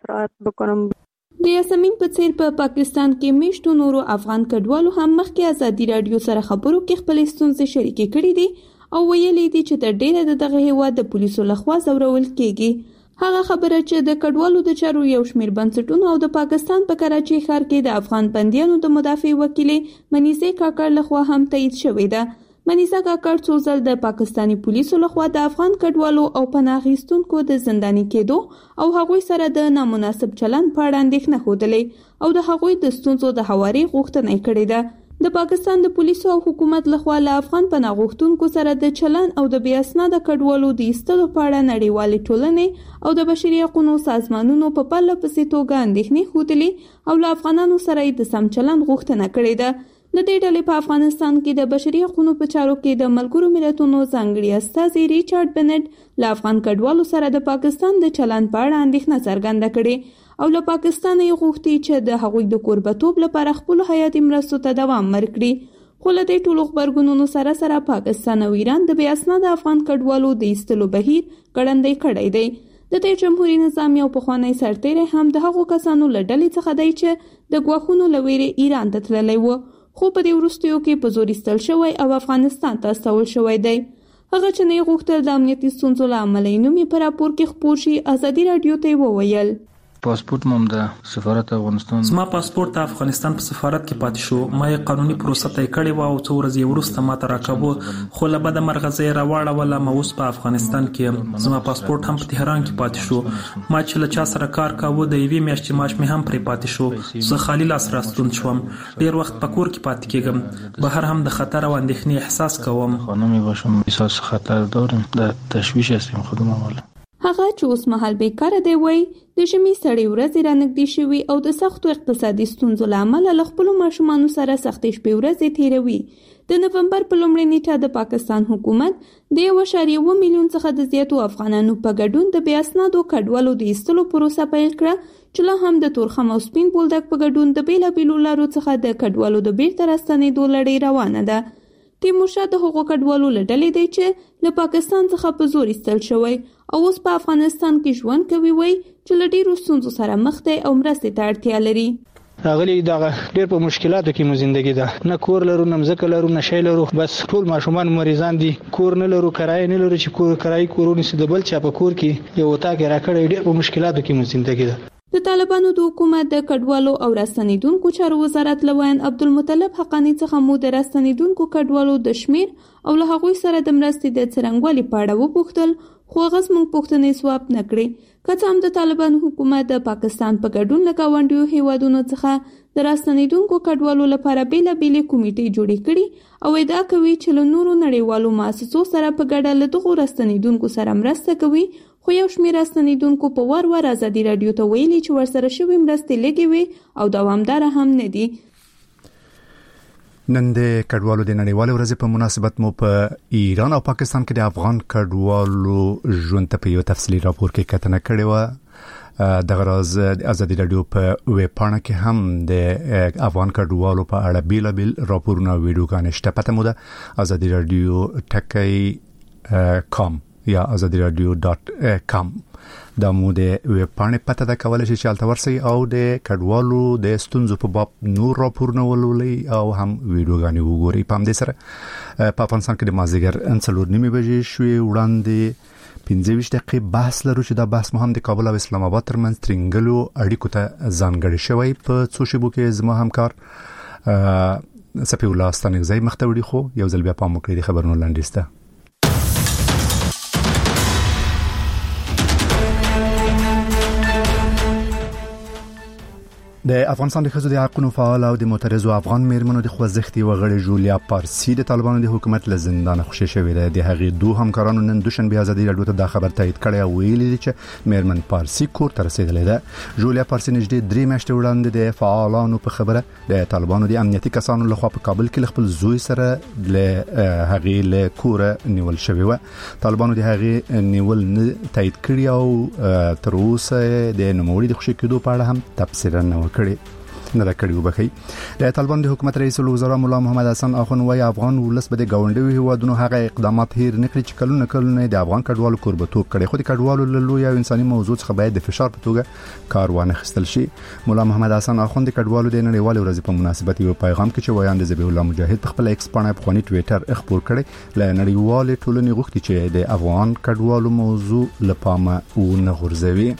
د یاسمین په څیر په پاکستان کې میشتو نورو افغان کډوالو هم مخکې ازادي راډیو سره خبرو کې خپلې ستونزې شریکې کړې دي او ویلي دي چې تر ډیره د دغه هیواد د پولیسو لخوا ځورول کیږي. هغه خبره چې د کډوالو د چارو یو شمیر بنسټونو او د پاکستان په کراچۍ ښار کې د افغان بندیانو د مدافع وکیلې منیزه کاکړ لخوا هم تایید شوې ده. منیزه کاکړ څو ځل د پاکستانی پولیسو لخوا د افغان کډوالو او پناه اخیستونکو د زنداني کېدو او هغوی سره د نامناسب چلند په اړه اندېښنه ښودلې او د هغوی د ستونزو د هواري غوښتنه یې کړې ده. د پاکستان د پولیسو او حکومت لخوا له افغان پناه غوښتونکو سره د چلند او د بې اسناده کډوالو د ایستلو په اړه نړیوالې ټولنې او د بشري حقوقو سازمانونو په پرله پسې توګه اندېښنې ښودلې او له افغانانو سره یې د سم چلند غوښتنه کړې ده. د دې ډلې په افغانستان کې د بشري حقوقو په چارو کې د ملګرو ملتونو ځانګړي استازي ریچارډ بنټ له افغان کډوالو سره د پاکستان د چلند په اړه اندېښنه څرګنده کړې او له پاکستان یې غوښتي چې د هغوی د کوربتوب لپاره خپل حیاتي مرستو ته دوام ورکړي. خو له دې ټولو غبرګونونو سره سره پاکستان او ایران د بې اسناده افغان کډوالو د ایستلو بهیر ګړندی کړی دی. د دې جمهوریت نظام یو پخوانی سرتیری هم د هغو کسانو له ډلې څخه دی چې د ګواښونو له ویرې ایران ته تللی و خو په دې وروستیو کې په زور ایستل شوی او افغانستان ته استول شوی دی. هغه چې نه غوښتل د امنیتي ستونزو له امله یې نوم یې په راپور کې خپور شي ازادي راډیو ته وویل. پاسپورت مم د سفارت افغانستان زما پاسپورت د افغانستان په سفارت کې پاتې شو. ما یې قانوني پروسه طی کړې و او څو ورځې وروسته ما ته راکاوه خو له بده مرغه زه یې راواړوله. ما اوس په افغانستان کې یم. زما پاسپورت هم په تهران کې پاتې شو. ما چې له چا سره کار کاوه د یوې میاشتې معاش مې هم پرې پاتې شو. زه خالي لاس راستون شوم. ډېر وخت په کور کې پاتې کېږم. بهر هم د خطر او اندېښنې احساس کوم. خانمې باشم احساس خطر دارم. د تشویش هستیم خودم والا. هغه چې اوس مهال بیکاره دی وای د ژمي سړې ورځې رانږدې شوي او د سختو اقتصادي ستونزو له امله له خپلو ماشومانو سره سختې شپې ورځې تېروي. د نومبر په لومړۍ نیټه د پاکستان حکومت د یو اعشاریه اووه میلیون څخه د زیاتو افغانانو په ګډون د بې اسنادو کډوالو د ایستلو پروسه پیل کړه چې لا هم د تورخم او سپین بولدک په ګډون د بېلابېلو لارو څخه د کډوالو د بیرته راستنېدو لړۍ روانه ده. تیمورشاه د هغو کډوالو له ډلې دی چې له پاکستان څخه په زور ایستل شوی او اوس په افغانستان کې ژوند کوي وای چې له ډېرو ستونزو سره مخ دی او مرستې ته اړتیا لري. راغلي دغه ډېر په مشکلاتو کې مو ژوندګي ده. نه کور لرو، نه مځکه لرو، نه شی لرو. بس ټول ماشومان مریضان دي. کور نه لرو، کرایه نه لرو چې کور کرایي کورونه سي د بل چا په کور کې یو وتا کې راکړی. ډېر په مشکلاتو کې مو ژوندګي ده. د طالبانو د حکومت د کډوالو او راستنیدونکو چارو وزارت لوین عبدالمطلب حقانی څخه مو د راستنیدونکو کډوالو د شمیر او له هغوی سره د مرستې د څرنګوالي په اړه وپوښتل خو هغه زموږ پوښتنې ځواب نه کړې. که څه هم د طالبانو حکومت د پاکستان په ګډون له ګاونډیو هیوادونو څخه د راستنیدونکو کډوالو لپاره بېلابېلې کمیټې جوړې کړي او ادعا کوي چې له نورو نړیوالو مؤسسو سره په ګډه له دغو راستنیدونکو سره مرسته کوي. خو یو شمېر راستنیدونکو په وار وار ازادي راډیو ته ویلي چې ورسره شوې مرستې لږې وي او دوامداره هم نه دي. نن د کډوالو د نړیوالې ورځې په مناسبت مو په ایران او پاکستان کې د افغان کډوالو ژوند ته په یو تفصیلي راپور کې کتنه کړې و. دغه راز د ازادي راډیو په ویب پاڼه کې هم د افغان کډوالو په اړه بیلابیل راپورونه او ویډیوګانې شته. پته مو ده ازادي راډیو ټکی کام یا azadi radio dot com. دا مو د ویب پاڼې پته ده کولای شي چې الته ورسئ او د کډوالو د ستونزو په باب نور راپورونه ولولئ او هم ویډیوګانې وګورئ. په همدې سره په افغانستان کې د مازدیګر څلور نیمې بجې شوې وړاندې پنځه ویشت دقیقې بحث لرو چې دا بحث مو هم د کابل او اسلام آباد ترمنځ ترنګلو اړیکو ته ځانګړی شوی. په څو شیبو کې زما همکار سپی الله ستانګزی مختوړي خو یو ځل بیا پام وکړئ د خبرونو لاندې سته. د افغانستان د ښځو د حقوقو فعال او د معترضو افغان میرمنو د خوځښتي وغړي جولیا پارسی د طالبانو د حکومت له زندان خوشی شوې ده. د هغې دوه همکارانو نن دوشنبه ازادي راډیو ته دا خبر تایید کړی او ویلي دي چې میرمن پارسی کور ته رسیدلې ده. جولیا پارسی نږدې درې میاشتې وړاندې د فعالانو په خبره د طالبانو د امنیتي کسانو لخوا په کابل کې خپل زوی سره له هغې له کوره نیول شوی و. طالبانو د هغې نیول نه تایید کړی او تر اوسه د نوموړي د خوشی کېدو په اړه هم تفسیر نه وکړي نه دا کړی وبخي. د طالبان د حکومت رئیس الوزرا مولا محمد حسن اخوند وايي افغان ولس به د گاونډي هیوادونو هغه اقدامات هیر نه کړي چې کلونه کلونه د افغان کډوالو قربتوب کړي. خو د کډوالو له لوی او انساني موضوع څخه باید د فشار په توګه کار وانه خستل شي. مولا محمد حسن اخوند د کډوالو د نړیوال ورځ په مناسبت یو پیغام کې چې وایاند زبیح الله مجاهد په خپل ایکس باندې په خونی ټوئیټر خبر کړي ل نړیوال ټولنې غوښتي چې د افغان کډوالو موضوع لپاره و نه غورځوي.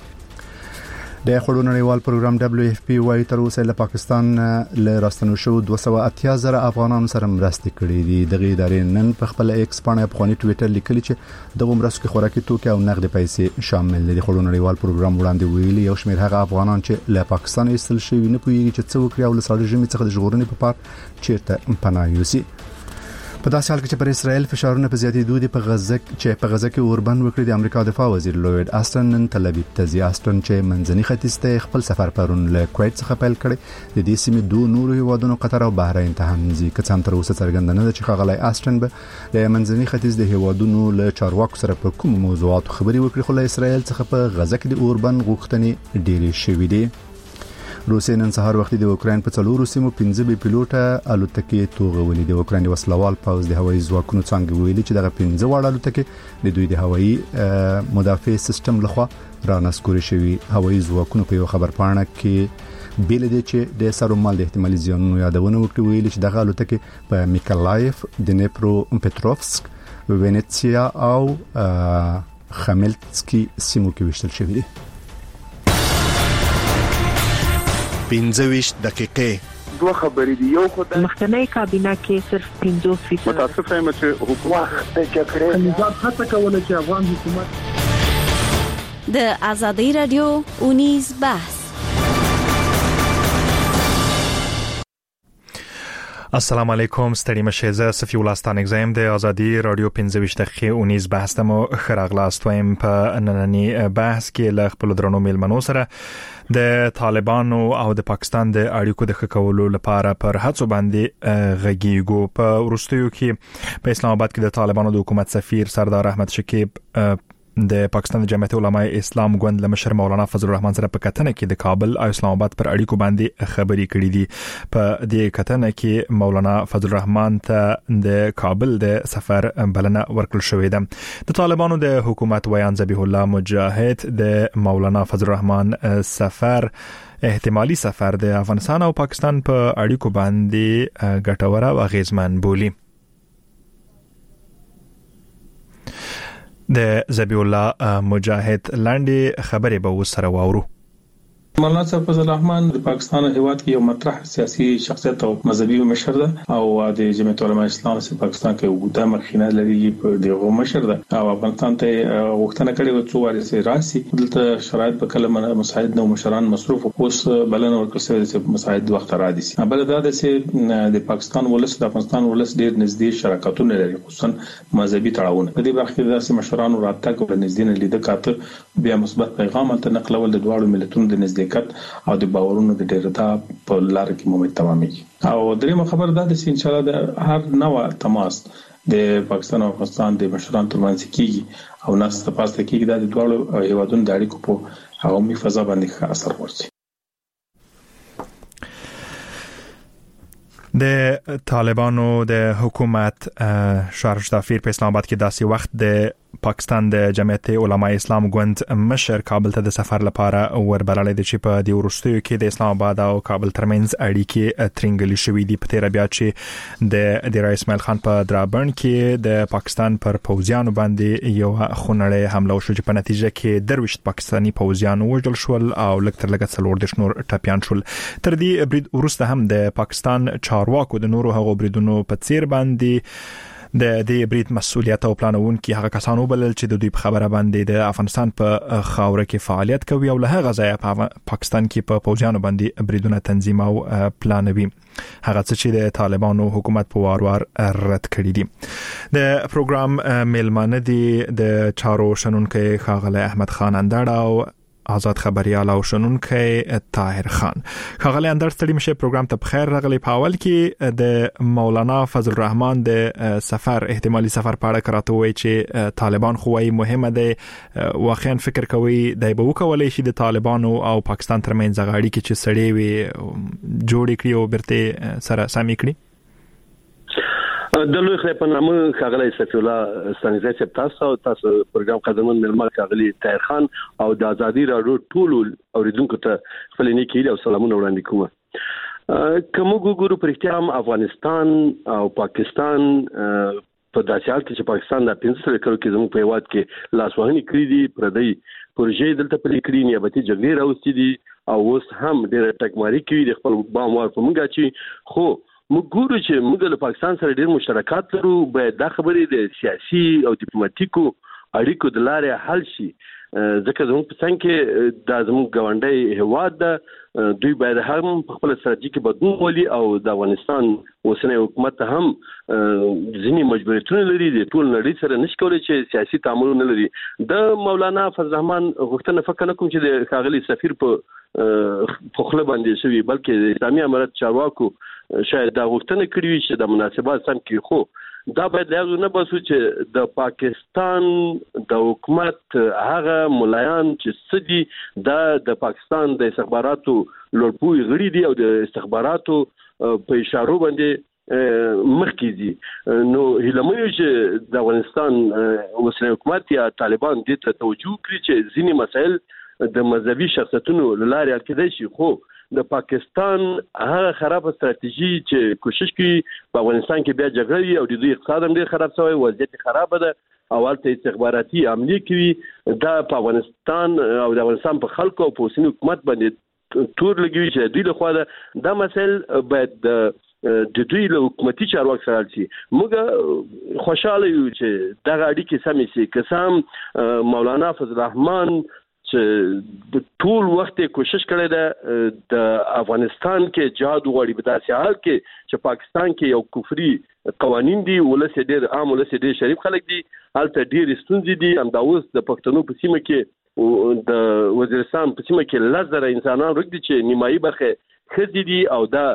د خړو نړیوال پروګرام دبليو اف پی وايي تر اوسه له پاکستان له راستنو شو دوه سوه اتیا زره افغانانو سره مرستې کړې دي. دغه ادارې نن په خپل ایکس باندې په خونی ټوئیټر لیکلي چې دغه مرستو کې خوراکي توکي او نقد پیسې شامل دي. خړو نړیوال پروګرام وړاندې ویلي یو شمېر هغه افغانان چې له پاکستان ایستل شوي نه پوهیږي چې څه وکړي او له سړي ژمي څخه د ژغورنې په پار چیرته پناه یوسي. په داسې حال کې چې پر اسرائیل فشارونه په زیاتېدو دي په غزه چې په غزه کې اوربند وکړي د امریکا دفاع وزیر لوید آستن نن تل ابیب ته ځي. آستن چې منځني ختیځ ته خپل سفر پرون له کویت څخه پیل کړي د دې سیمې دوه نورو هیوادونو قطر او بحرین ته هم ځي. که څه هم تر اوسه څرګنده نه ده چې ښاغلی آستن به د منځني ختیځ د هیوادونو له چارواکو سره په کوم موضوعاتو خبرې وکړي. خو له اسرائیل څخه په غزه کې د اوربند غوښتنې ډېرې شوې دي. روسیه نن سهار وخت د اوکرين په څلورو سیمو پنځه بي پیلوټه الوتکې توغولې. د اوکرين وسلوال پوز د هوایي ځواکونو څنګه ویلي چې دغه پنځه وړ الوتکې د دوی د هوایي مدافع سیستم لخوا رانسکوري شوی. هوایي ځواکونو په یو خبر پاڼه کې بیل دي چې د سرومال د احتمالي زیانونو یادونه وکړي. ویلي چې دغه الوتکې په میکلایف، دنیپرو پټروفسک، وینیتسیا او خمیلتسکی سیمو کې وشتل شوی دي. پنځه ویشت دقیقې دوه خبرې دي. یو خدای مخکنی کابینه کې صرف پنځوس فیصد متاسف یم چې حکومت د جګړې نظام هڅه کوله چې افغان حکومت د ازادي رادیو اونیز بحث. السلام علیکم، ستړي مشه. زه صفی الله ستانګزیم د ازادي رادیو پنځه ویشت دقیقې اونیز بحث ته مو خراغلاست وایم. په نننی بحث کې له خپل درنو میلمنو سره د طالبانو او د پاکستان د اړیکو د ښه کولو لپاره پر هڅو باندې غږیږو. په وروستیو کې په اسلام آباد کې د طالبانو د حکومت سفیر سردار احمد شکیب د پاکستان د جمعیت علماء اسلام ګوند له مشر مولانا فضل الرحمن سره په کتنه کې د کابل او اسلام آباد پر اړیکو باندې خبرې کړې دي. په دې کتنه کې مولانا فضل الرحمن ته د کابل د سفر بلنه ورکړل شوې ده. د طالبانو د حکومت ویان زبیح الله مجاهد د مولانا فضل الرحمن سفر احتمالي سفر د افغانستان او پاکستان په اړیکو باندې ګټور او اغیزمن بولی. د زبیح الله مجاهد لاندې خبرې به وسره واورو. مولانا صاحب فضل الرحمن د پاکستان هیواد کې یو مطرح سیاسي شخصیت او مذهبي مشر ده او د جمعیت علماء اسلام په پاکستان کې وګړه مخینه لري په دغه مشر ده او افغانستان ته وختونه کړي و څو واري سي راسي دلته شرایط په کلمه مساعد نو مشران مصروف اوس بلنه ورکړل شوی چې مساعد وخت را دي. بل دا چې د پاکستان ولس د افغانستان ولس ډیر نږدې شراکتونه لري خصوصا مذهبي تړاوونه. په دې برخه کې داسې مشرانو راتګ او نږدې لیدل کاته بیا مثبت پیغام ته نقلول د دواړو ملتونو د نږدې او د باورونو د ډیرتا په لار کې مومي تمامېږي. او درېمه خبر دا ده چې ان شاء الله د هر نوع تماس د پاکستان او افغانستان د مشرانو ترمنځ کیږي او ناس ته پاسته کیږي د دوه هیوادونو د اړیکو په عمومي فضا باندې اثر ورسي. د طالبانو د حکومت شهر شتافیر په اسلام آباد کې داسې وخت د پاکستان د جمعیت علماء اسلام ګوند مشر کابل ته د سفر لپاره وربللې د چې په د ورستیو کې د اسلام آباد او کابل ترمنځ اړیکې ترنګلې شوې دي. په تیر بیا چې د د رئیس اسماعیل خان په درابن کې د پاکستان پر پوځیانو باندې یو خونړی حمله وشو چې په نتیجه کې درويشت پاکستانی پوځیان وژل شول او لکه تر لکه څلور د شنور ټاپیان شول. تر دې برید ورسته هم د پاکستان چارواکو د نورو هغو بریدونو په څیر باندې د دې برید مسؤلیت او پلانون کې هغه کسانو بلل چې د دوی په خبره باندې د افغانستان په خاوره کې فعالیت کوي او له هغه ځایه په پاکستان کې په پوځیانو باندې بریدونه تنظیم او پلانوي، هغه څه چې د طالبانو حکومت په وار وار رد کړی دي. د پروګرام میلمانه دي د چارو شنونکو ښاغلی احمد خان اندړ او آزاد خبريال او شنونکو طاهر خان. ښاغلی اندړ ستړي مشه پروګرام ته بخیر راغلی. په اول کې د مولانا فضل الرحمن د سفر احتمالي سفر په اړه کراته وایي چې طالبان خو وايي مهمه ده، واقعا فکر کوي د به وکولای شي د طالبانو او پاکستان ترمنځ غاړي کې چې سړې وي جوړ کړي او برته سره سامي کړي. د لوی خلک په نامه ښاغلی صفی الله ستانزی صاحب تاسو تاسو پروګرام قدمن ململ ښاغلی طاهر خان او د ازادي راډیو ټول اوریدونکو ته خپل نیکی او سلامونه وړاندې کوم. کوم ګورو پر احترام افغانستان او پاکستان په داسې حال کې چې پاکستان د پنځه سره کلو کې زموږ په هیواد کې لاسوهنې کړې دي، پردی پروژې دلته پلي کړې، نیابتي جګړې راوستي دي او اوس هم ډېر ټکماري کوي د خپل بام وار په مونږه چې خو موږ ګورو چې موږ له پاکستان سره ډېر مشترکات لرو. باید دا خبرې د سیاسي او ډیپلوماټیکو اړیکو د لارې حل شي، ځکه زموږ په څنګ کې دا زموږ ګاونډی هیواد ده، دوی باید هم په خپل ستراتیژیک بدلون ولي او د افغانستان اوسنی حکومت هم ځینې مجبوریتونه لري د ټول نړۍ سره نشي کولای چې سیاسي تعامل نه لري. د مولانا فضل الرحمن غوښتنه فکر نه کوم چې د ښاغلي سفیر په په خپل باندې شوی، بلکې د اسلامي امارت چارواکو شاید دا غوښتنه کړې وي چې د مناسبات سم کې، خو دا باید لاغو نه بسو چې د پاکستان د حکومت هغه ملایان چې سدي د پاکستان د استخباراتو لوړپوي غړي دي او د استخباراتو په اشارو باندې مخکې دي. نو هیلمه چې د افغانستان اوسنی حکومت یا طالبان دې ته توجه کړي چې ځینې مسایل د مذهبي شخصیتونو لارې حل کېدای شي، خو د پاکستان هغه خراب استراتیژي چې کوشش کوي په افغانستان کې بیا جګړه وي او د دوی اقتصاد هم ډېر خراب شوی، وضعیت خراب ده او هلته استخباراتي عملې کوي، دا په افغانستان او د افغانستان په خلکو او په اوسني حکومت باندې تور لګوي چې دوی له خوا ده. دا مسایل باید د دوی له حکومتي چارواکو سره شي. موږ خوشاله یو چې دغه اړیکې سمې شي. که څه مولانا فضل الرحمن چې ټول وخت کوشش کړی ده د افغانستان کې جهاد وغواړي، په داسې حال کې چې پاکستان کې یو کفري قوانین دي، ولس ډېر عام ولس ډېر شریف خلک دي، هلته ډېر ستونزې دي. همدا اوس د پښتنو په سیمه کې د وزیرستان په سیمه کې لس زره انسانان ورک دي چې نیمایي برخه ښځې دي او دا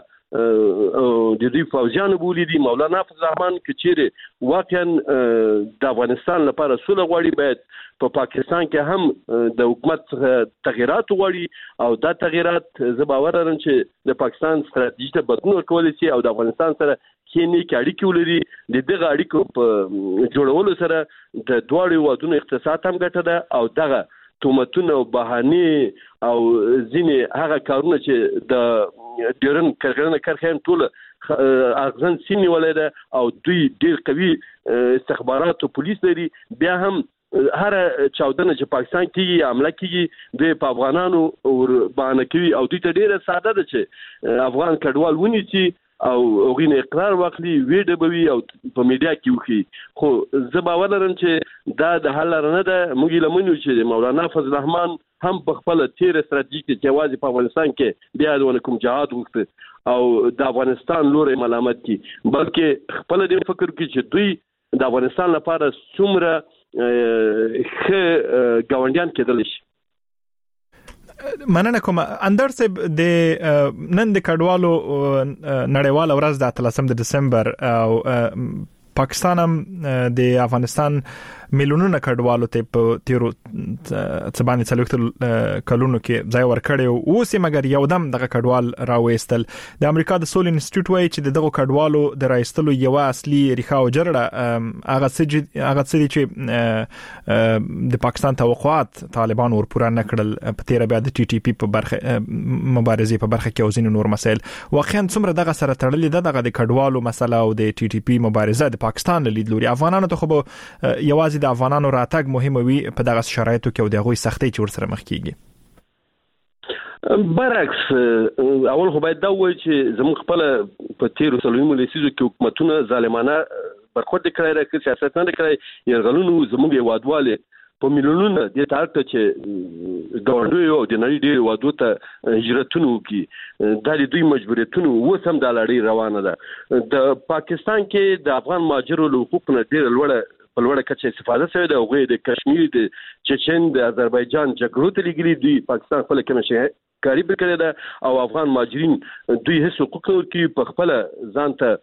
د دوی فوجیان بولی دي. مولانا فضل الرحمن کچېره واقعا د افغانستان لپاره سوله غواړي، باید په پا پاکستان کې هم د حکومت تغیرات غواړي او دا تغیرات زه باور لرم چې د پاکستان ستراتیژي ته بدلون ورکولی شي او د افغانستان سره کې نیک اړیکې ولري. د دغه اړیکو په جوړولو سره د دواړو هیوادونو اقتصاد هم ګټه ده او دغه تهمتونه او بهانې او ځینې هغه کارونه چې د ډیرن کرغنه کرخین ټول اغزن سیمه ولده او دوی ډیر قوي استخبارات او پولیس لري، بیا هم هر چاودنه چې پاکستان کې حمله کوي د افغانانو باندې کوي او دوی ته ډیره ساده ده چې افغان کډوال ونیسي او غوښنه اقرار واخلي ویډیو بوي او په میډیا کې وخی. خو زه باور لرم چې دا د حل نه ده. موږ لمنو چې مولانا فضل الرحمن هم په خپل تیر استراتیژیک جواز په افغانستان کې بیا د کوم جهاد وکړي او د افغانستان لوري ملامت کی، بلکې خپل د فکر کې چې دوی د افغانستان لپاره څومره ښه ګاونډیان کېدل شي. مننه کوم اندر صاحب. د نن د کډوالو نړیوال ورځ د اتلسم د دسمبر او پاکستان هم د افغانستان میلیونونه کډوالو ته په تیرو څبانې څلوخت کلونو کې ځای ورکړي او سي مګر یو دم دغه کډوال راوېستل. د امریکا د سول انسټیټیوټ وايي چې دغه کډوالو د راایستلو یو اصلي ریښه او جرړه هغه څه هغه څه چې د پاکستان توقعات طالبان ورپورا نکړل په تیر بیا د ټي ټي پی په برخه مبارزې په برخه کې او ځینې نور مسایل. واقعا څومره دغه سره تړلې ده دغه د کډوالو مسله او د ټي ټي پی مبارزه د پاکستان له لیدلوري؟ افغانانو ته خو یوازې د افغانانو راتګ مهمه وي په دغه شرایطو کې او دغه سختۍ چې ورسره مخ کیږي. برعکس اول خو باید دا وایي چې زموږ خپل په تیر سلوي لسیزو کې حکومتونه ظالمانه برخورد کړی راکړي سیاست نه کړی يرغلونو زموږ هیوادواله په میلیونونو د تارته چې ګورډوي او د نړۍ ډېر وادو ته هجرتونه وکي د دوی مجبوریتونه وسم د لړۍ روانه ده. د پاکستان کې د افغان مهاجرو حقوق نه ډېر لوړه په لوړه کچه استفاده شوی ده. هغه د کشمیر د چچن د آذربایجان جګړو ته لګري دي پاکستان خپل کمشه کاری وکړي ده او افغان مهاجرین دوی هیڅ حقوق ورکړي په خپل ځان ته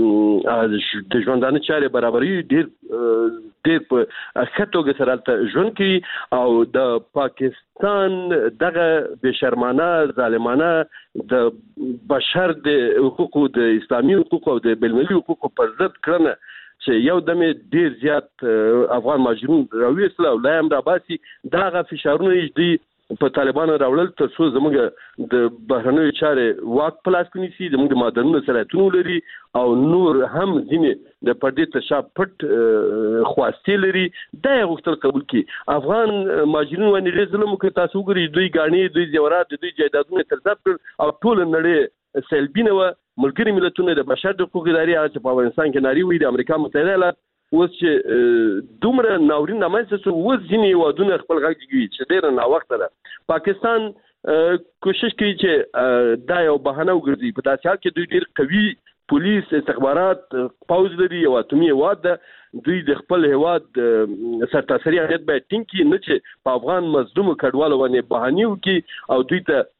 د ژوندانه چارې برابرۍ ډېر ډېر په خطوګه سره ته ژوند کوي او د پاکستان دغه بشرمانه ظالمانه د بشر د حقوقو د اسلامي حقوقو او د بلملي حقوقو پر ضد کړنه چې یو دمه ډیر زیات افغان ماجرون راوېسل او لایم را باسي دغه فشارونه دي په طالبانو راوړل تر څو زموږ د بهرنیو چارې واک پلاس کني سي زموږ د مادرونو سره تونو لري او نور هم ځینې د پردې تشاب پټ خواسته لري د غوښتل قبول کی افغان ماجرون باندې ظلم کوي. تاسو ګورئ دوی غاڼي دوی زیورات دوی جایدادونه تر ځاب او ټول نړۍ سلبینه و ملګری ملتونه د بشر د حقوقو ادارې هغه په افغانستان کې ناری وي د امریکا متحده ایالات اوس چې دومره ناورین نامنځته شو اوس ځینې وادونه خپل غږ کوي چې ډېر نه وخت ده. پاکستان کوشش کوي چې دا یو بهانه وګرځي په داسې حال کې دوی ډېر قوي پولیس استخبارات پاوز لري او اتمی هواد دوی د خپل هواد سرتاسري حیثیت باید ټینګ کړي نه چې په افغان مظلوم کډوالو باندې بهاني وکړي او دوی ته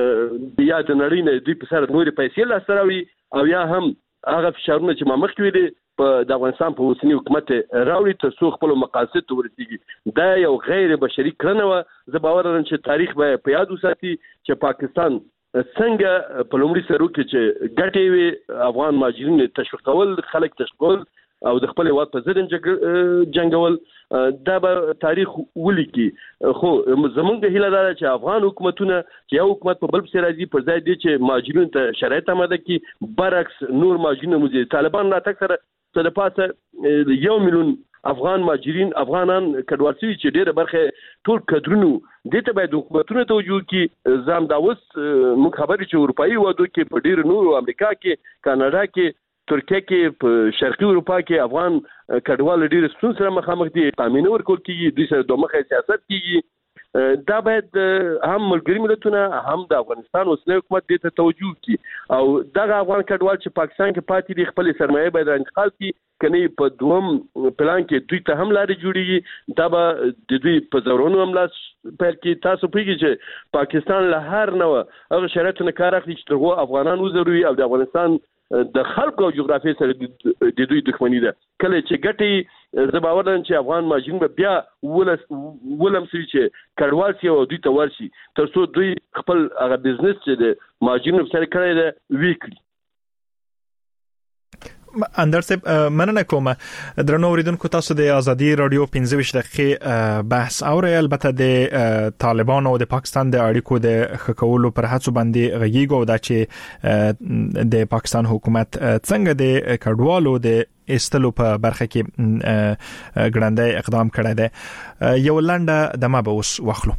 بیا د نړۍ نه دوی په سر نورې پیسې لاسته راوړي او یا هم هغه فشارونه چې ما مخکې ویلي په د افغانستان په اوسنی حکومت راوړي تر څو خپل مقاصد ته ورسیږي. دا یو غیر بشري کړنه و. زه باور لرم چې تاریخ به په یاد وساتي چې پاکستان څنګه په لومړي سرو کې چې ګټې وي افغان مهاجرین تشویقول خلک تشویقول او د خپل هواد په ضد جنگول دا به تاریخ ولیکي. خو زمونږ هیله ده چې افغان حکومتونه چې یو حکومت په بل څه راځي پر ځای دی چې مهاجرین ته شرایط آماده کړي برعکس نور مهاجرین موږ طالبان لا تک سره څه د پاسه یو میلیون افغان مهاجرین افغانان کډوال شوي چې ډېره برخه ټول کډرونو دې ته باید حکومتونه توجه کړي. زم دا اوس موږ خبرې چې اروپایي هیوادو کې په ډېرو نورو امریکا کې کاناډا کې ترکیه کې په شرقي اروپا کې افغان کډوال ډېر ستونزې سره مخامخ دي. قانون ورکول کېږي دوی سره دوه مخه سیاست کېږي. دا باید هم ملګری ملتونه هم د افغانستان اوسنی حکومت دې ته توجه کړي او دغه افغان کډوال چې پاکستان کې پاتې دي خپل سرمایه باید انتقال کړي کني په دوم پلان کې دوی ته هم لارې جوړیږي. دا به د دوی په زورونو هم لاس پیل کې تاسو پیږي چې پاکستان له هر نوع هغه شرایطو نه کار اخلي چې دغه افغانان وزروي او د افغانستان د خلکو او جغرافیې سره د دوی دښمنی ده. کله چې ګټي زه باور لرم چې افغان مهاجرین به بیا ولس ولم سي چې کډوال سي او دوی ته ورشي تر څو دوی خپل هغه بزنس چې د مهاجرینو سره کړی دی وکړي. اندر صاحب مننه کوم. درنو اوریدونکو تاسو د ازادي رادیو پنځه ویشت دقیقې بحث اورئ. البته د طالبانو او د پاکستان د اړیکو د خکولو پر هڅو باندې غږیږو دا چې د پاکستان حکومت څنګه د کډوالو د استلو په برخه کې ګړندی اقدام کړی دی. یو لنډه دمه به اوس واخلو.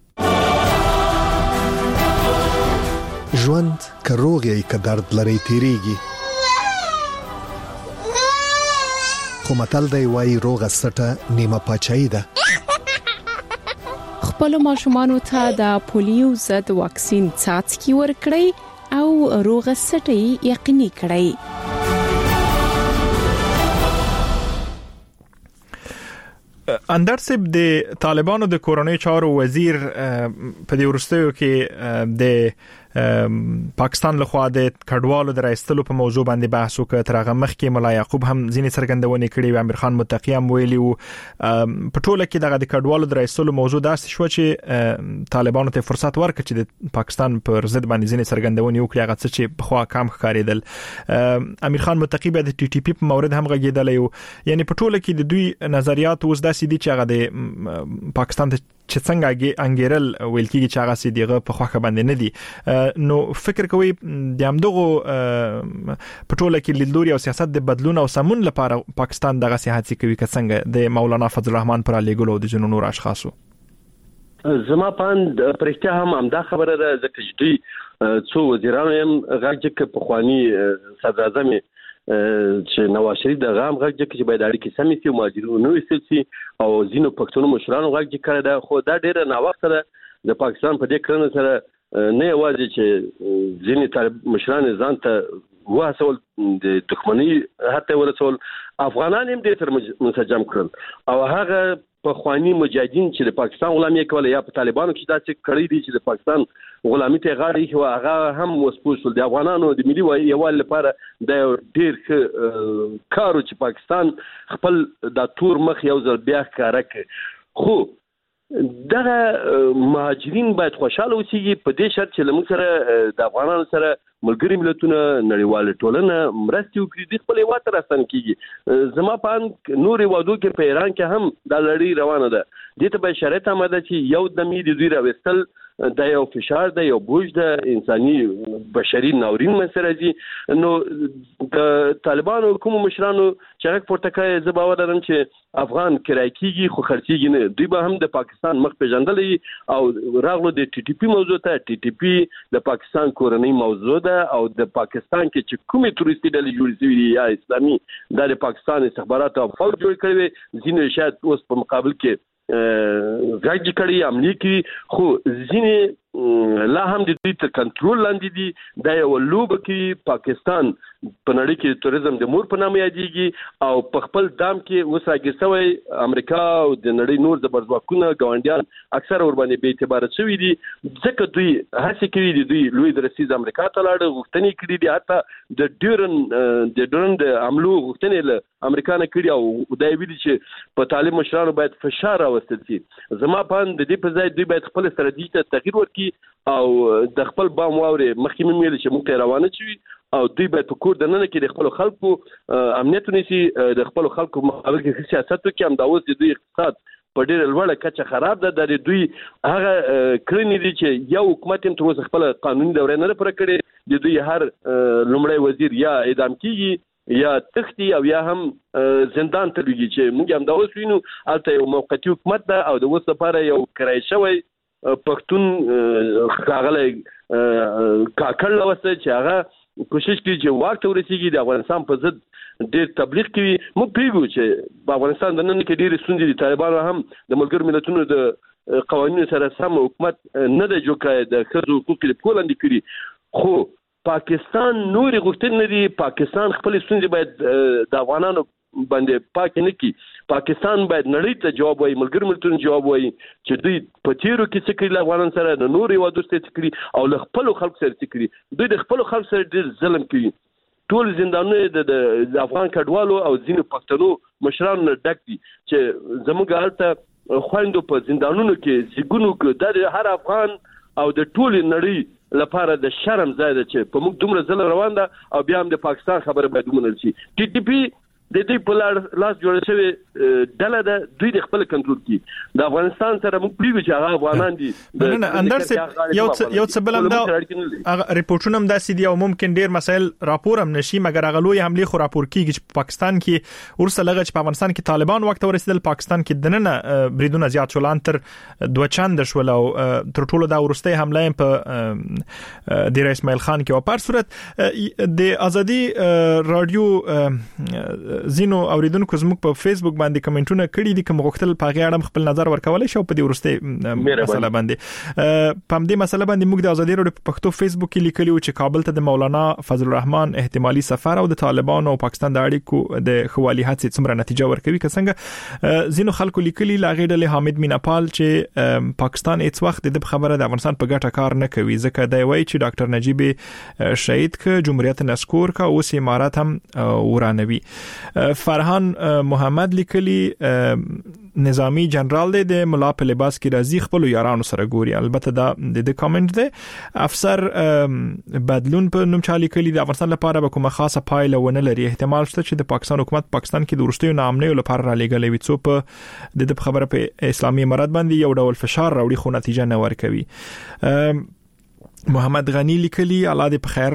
ژوند که روغ یې که درد لري تیریږي خو متل دی وایي روغه سټه نیمه پاچاهي ده. خپل ماشومانو ته د پولیو ضد واکسین څاڅکي ورکړئ او روغه سټه یقیني کړئ. اندر صاحب د طالبانو د کورونی چارو وزیر په دې ورستیو کې د پاکستان له خوا د کډوالو د راستلو په موضوع باندې بحث وکړ. تر هغه مخکې مولا یعقوب هم ځینې څرګندونې کړې و. امیر خان متقی هم ویلي و په ټوله کې دغه د کډوالو د راستلو موضوع داسې شو چې طالبانو ته فرصت ورکړ چې د پاکستان پر ضد باندې ځینې څرګندونې وکړي، هغه څه چې په خوا کم ښکارېدل. امیر خان متقی به د ټي ټي پی په مورد هم غږېدلی و. یعنی په ټوله کې د دوی نظریات اوس داسې دي چې هغه د پاکستان ته چې څنګه انګیرل ویل کېږي چې هغه سي دیغه په خوخه باندې نه دي. نو فکر کوي د همدغه په ټوله کې لیدلوري او سیاست د بدلون او سمون لپاره پاکستان دغه سیاست کوي که څنګه د مولانا فضل الرحمن پر علیګلو د جنونو نور اشخاصو. زما پاند پرېکته هم همدا خبره ده ځکه چې دوی څو وزیرانو هم غږ کې په خواني صدر اعظم چې نواز شریف د غام غږ چې باید اړیکې سمې شي او مهاجرینو نو ویستل شي او ځینو پښتون مشرانو غږ کړی ده. خو دا ډیره ناوخته ده د پاکستان په دې کړنو سره نه یوازې چې ځینې طالب مشران ځان ته واسول د دښمنۍ حتی ورسول، افغانان هم دې تر منسجم کړل او هغه په خواني مجاهدین چې د پاکستان غلامي کول یا په طالبانو کې داسې کړی دي چې د پاکستان غلامي ته غاړه هو هغه هم وسپوسل. د افغانانو د ملي یووالي لپاره د ډیر کارو چې پاکستان خپل د تور مخ یو ځل بیا ښکاره کړ. خو دغه مهاجرین باید خوشاله اوسېږي په دې شرط چې لمون سره د افغانانو سره ملګری ملتونه نړیواله ټولنه مرستې وکړي د خپل هیواد ته راستنه کیږي. زما په نورې وادو کې په ایران کې هم دا لړۍ روانه ده. دې ته به شرایط هم ده چې یو دمې د دوی راوستل دا یو فشار ده، یو بوج ده انساني بشري ناورین مسره دي. نو د طالبانو کوم مشرانو چې هغه پورته کوي زه باور لرم چې افغان کرای کیږي خو خرڅيږي نه. دوی به هم د پاکستان مخ پیژندلې او راغلو د ټي ټي پی موضوع ته. ټي ټي پی د پاکستان کورنۍ موضوع ده او د پاکستان کې چې کومې تورستي ډلې جوړې شوې دي یا اسلامي د پاکستان استخبارات او فوج جوړ کړي ځینې شاید اوس په مقابل کې غږ کړي عملي کړي، خو ځینې لا هم د دوی تر کنټرول لاندې دي. دا یو لوبه کې پاکستان په نړۍ کې توریزم د مور په نامه یادېږي او په خپل دام کې اوس راګیر شوی امریکا او د نړۍ نور زبرځواکونه ګاونډیان اکثر ور باندې بې اعتبار شوي دي ځکه دوی هڅه کوي د دوی لوی درسیز امریکا ته لاړ غوښتنې کړي دي، حتی د ډیورن د ډیورن د عملو غوښتنې له امریکا نه کړي او دا ویلي چې په طالب مشرانو باید فشار راوستل شي. زما په د دې په ځای دوی باید خپل ستراتیژي ته تغیر ورکړي او د خپل بام واوري مخکې مې ویل چې موږ روانه شي او دوی باید په کور دننه کې د خپل خلکو امنیت ونیسي، د خپل خلکو مقابل کې سیاست وکړي. هم دا اوس د دوی اقتصاد په ډېر لوړه کچه خراب ده. د دوی هغه کړنې دي چې یو حکومت هم تر اوسه خپل قانوني دوره نه پوره کړې. د دوی هر لومړی وزیر یا اعدام کیږي یا تختی او یا هم زندان ته لږی چې موږ هم دا اوس وینو. البته یو موقتی حکومت ده او د اوس لپاره یو کرای شوی پښتون ښاغلی کاکړ لوسته چې هغه کوشش کوي چې واک ته ورسیږي د افغانستان په ضد ډېر تبلیغ کوي. موږ پیږو چې په افغانستان د نن کې ډېرې ستونزې دي. طالبانو هم د ملګرو ملتونو د قوانینو سره سم حکومت نه دی جوړ کړی، د ښځو حقوق یې په لاندې کړي. خو پاکستان نورې غوښتنې نه دي. پاکستان خپل ستونزې باید د افغانانو باندې پاک نه کی. پاکستان باید نړۍ ته جواب وایي، ملګرو ملتونو جواب وایي چې دوی په تیرو کې څه کړي له افغانانو سره، د نورو هیوادو سره څه کړي او له خپلو خلکو سره څه کړي. دوی د خپلو خلکو سره ډېر ظلم کوي. ټول زندانونه د افغان کډوالو او ځینو پښتنو مشرانو نه ډک دي چې زموږ هلته خویندو په زندانونو کې زیږونو کې د هر افغان او د ټول نړۍ لپاره د شرم ځای ده چې په موږ دومره ظلم روان ده او بیا هم د پاکستان خبره باید ومنل شي. ټي ټي پی د دې په لاس جوړ شوی ډله ده، دوی د خپل کنټرول کې د افغانستان سره موږ پریږو چې هغه افغانان دي. نه نه اندر سي یو یو څه بل هم دا ریپورټونه هم داسې دي او ممکن ډیر مسایل راپور هم نشي، مګر هغه لوی حمله خو راپور کیږي چې پاکستان کې ورسره لږ چې په افغانستان کې طالبان وخت ورسېدل، پاکستان کې دننه بریدونه زیات شول تر دوه چند شول او تر ټولو دا ورسته حمله په د اسماعیل خان کې او په صورت د ازادي رادیو زینو اوریدونکو زموږ په فیسبوک باندې کمنټونه کړي دي کوم غوښتل په غي اړه خپل نظر ورکولای شو په دې ورسته مسله باندې په دې مسله باندې موږ د ازادي رادیو په پښتو فیسبوک کې لیکلو چې کابل ته د مولانا فضل الرحمن احتمالي سفر او د طالبان او پاکستان د اړیکو د خوالي هڅې څومره نتیجه ورکوي که څنګه زینو خلکو لیکلي لاغې ډلې حامد میناپال چې پاکستان هیڅ وخت د خبره د افغانستان په ګټه کار نه کوي ځکه دا وایي چې ډاکټر نجیب شهید ک جمهوریت نسکور کا اوس امارات هم ورانوي. فرحان محمد لیکلي نظامی جنرال دی د ملا په لباس کې راځي خپل یارانو سره ګوري. البته دا د کامنټ دی افسر بدلون په نوم چالي کلی د افغانستان لپاره به کومه خاصه پایله ونه لري. احتمال شته چې د پاکستان حکومت پاکستان کې د ورستیو نامنې لپاره را لګلې وي څو په د خبره په اسلامي امارات باندې یو ډول فشار راوړي خو نتیجه نه ورکوي. محمد غنی لیکلی الله دې په خیر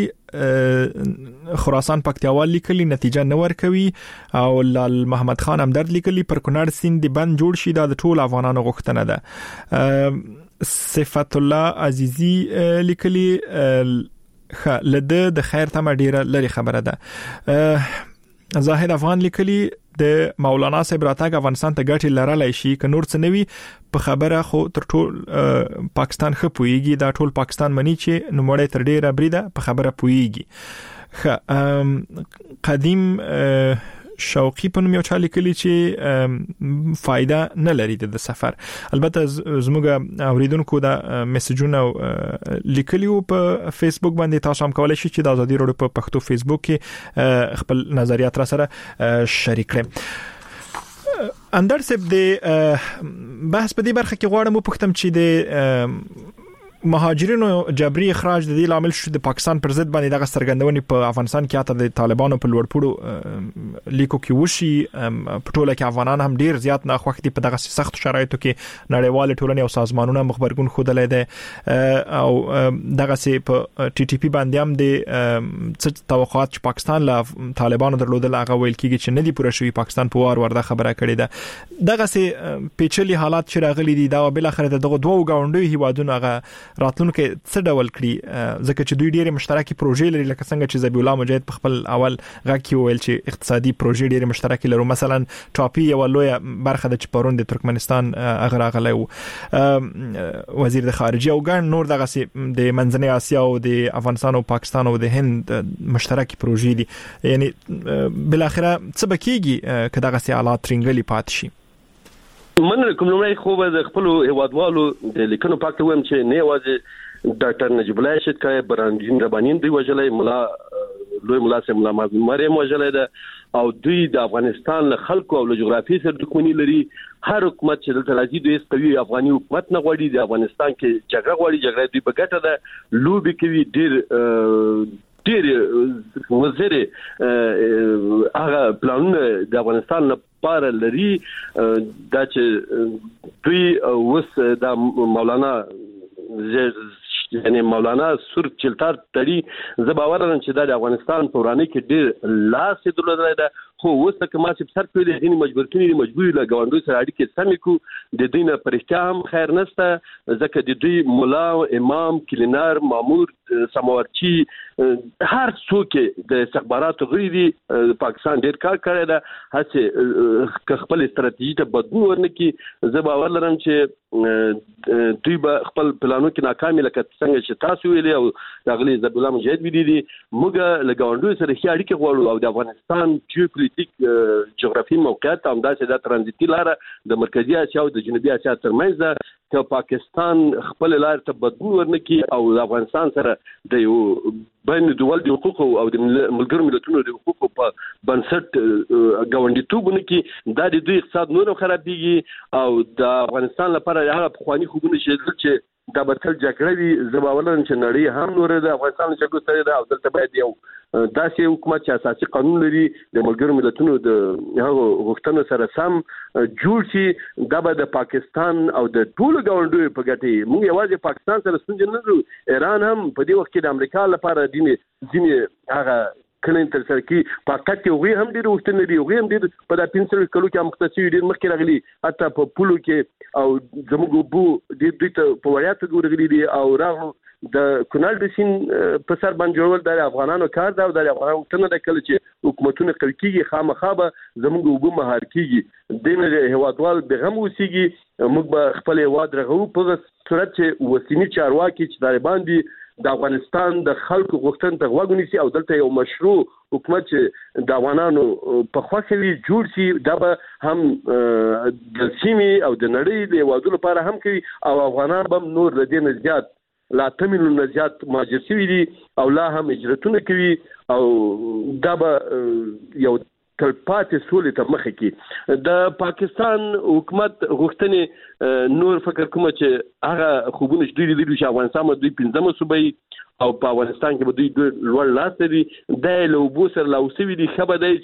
راولي. خراسان پکتیاوال لیکلی نتیجه نه ورکوي او لال محمد خان همدرد لیکلی پر کونړ سیند دی بند جوړ شي دا د ټول افغانانو غوښتنه ده. صفات الله عزیزی لیکلی خ لده د خیر تمه ډیره لري خبره ده. زاهد افغان لیکلی د مولانا صاحب راتګ افغانستان ته ګټه لرلای شي ک نور څه نوي په خبره خو تر ټول پاکستان خپويږي دا ټول پاکستان مني چې نوموړی تر ډیره بریده په خبره پويږي. خ قدیم شوقي په نوم یو چا لیکلی چې فائدہ نه لري د سفر. البته زموږ اوریدونکو دا میسجونه لیکلیو په فیسبوک باندې تاسو هم کولای شئ چې د ازادي رادیو په پښتو فیسبوک کې خپل نظریات را سره شریک کړئ. اندر سب د بحث په دې برخه کې غواړم وپوښتم چې د مهاجرینو جبري اخراج د دې عامل شو د پاکستان پر ضد باندې دغه سترګندونې په افغانستان کې اته د طالبانو په لوړپوړو لیکو کې وشي په ټوله کې افغانان هم ډیر زیات نه خوښ دي په دغه سخت شرایطو کې نړیوال ټولنې او سازمانونه مخبرګون خودلې ده او دغه سي په ټي ټي پی باندې هم د څه توقعات چې پاکستان له طالبانو درلودل هغه ویل کېږي چې نه دي پوره شوی پاکستان په وار ورده خبره کړې ده. دغه سي پیچلي حالات چې راغلي دي دا بل اخر دغه دوه غونډوي هیوادونو هغه راتلونکو څه ډول کړي ځکه چې دوی ډېری مشترکي پروژې لري لکه څنګه چې ذبیح الله مجاهد په خپل اول غاکي ویل چې اقتصادي پروژې ډېری مشترکي لري. مثلا ټاپي یو لوی برخه د چپرون د ترکمنستان اغراغله وزیر د خارجه او ګڼ نور دغه د منځنۍ اسیا او د افغانستان او پاکستان او د هند مشترکي پروژې دي یعنی بل اخره څه بکیږي که دغه سي حالات رنګلي پات شي. من کوم نومای خو به خپل هوادوالو د لیکنو پاکته ویم چې نه واځي ډاکټر نجیب الله شهید کای برانجین ربانین دی وجلای مولا لوی مولا سم مولا مریم وجلای ده او دوی د افغانستان له خلکو او له جغرافي سره دښمنی لري. هر حکومت چې دلته راځي دوی قوي افغاني حکومت نه غواړي د افغانستان کې جګړه غواړي جګړه دوی په ګټه ده لوبي کوي ډیر ډیر وزیر هغه پلانونه د افغانستان لپاره لري دا چې دوی وس د مولانا یعنی مولانا سور چلتار تړي زباور نن چې د افغانستان پورانه کې ډیر لاس درلودل ده خو وسه کما چې سر په دې غني مجبور کړي مجبور لا غونډو سره اړیکې سمې کو د دینه پرشتیا هم خیر نشته ځکه د دوی مولا امام کلینار مامور سماورچی هر څوک د استخباراتو غړي دي پاکستان ډیر کار کړی ده هڅه خپل ستراتیژي ته بدلون ورنکي زباور لرم چې دوی به خپل پلانونو کې ناکامي لکه څنګه چې تاسو ویلي او دغلی ذبیح الله مجاهد ویلي دي موږ له غونډو سره هي اړیکې غواړو او د افغانستان جیوپولیټیک جغرافي موقعیت هم داسې د ترانزیتي لار د مرکزی اسیا او د جنوبي اسیا ترمنځ ده چې پاکستان خپل لار ته بدلون ورنکي او د افغانستان سره د یو بین دول د حقوق او د ملګرو ملتونو د حقوق په بنسټ غونډیتوبونه کې د دوی اقتصاد نور خرابېږي او د افغانستان لپاره هغه خواني خوبونه چې دا بتل جګړه وی زباولن چې نړۍ هم نور د افغانستان جګړه سره ده او دلته باید یو داسې حکومت چې اساسي قانون لري د ملګرو ملتونو د هغه غوښتنو سره سم جوړ شي دا به د پاکستان او د ټولو ګاونډیو په ګټه موږ یوازې پاکستان سره ستونزې نه لرو ایران هم په دې وخت کې د امریکا لپاره دیني ځینې هغه کله تر سره کې پاکټ یو غي هم ډیر وخت نه دی غي هم ډیر په د پنځه کلو کې مختصي ډیر مخکې راغلي حتی په پولو کې او زموږ بو د دوی ته په وړاندې ورغلي دي او راغلو د کونړ د سین په سر باندې جوړول د افغانانو کار دا او د افغانانو څنګه د کله چې حکومتونه قوي کیږي خامخا به زموږ وګړو مهار کیږي دغه هوادوال بغم وسیږي موږ به خپل هواد رغو په صورت چې وسینی چارواکي چې طالبان دي د افغانستان د خلکو غوښتنې ته غوږ نیسي او دلته یو مشروع حکومت چې د افغانانو په خوښه وي جوړ شي دا به هم د سیمې او د نړۍ د هیوادونو لپاره هم کوي او افغانان به نور د دې نه زیات لا تمنو نه زیات مهاجر شوي دي او لا هم هجرتونه کوي او دا به یو تلپاتې سولې ته مخه کی د پاکستان حکومت غوښتنې نور فکر کوم چې هغه خوبونه چې دوی لري چې افغانستان دوی پنځمه صوبې او په افغانستان کې به دوی لوړ لاس لري د لوبو سره لاوسوي دي خبر دی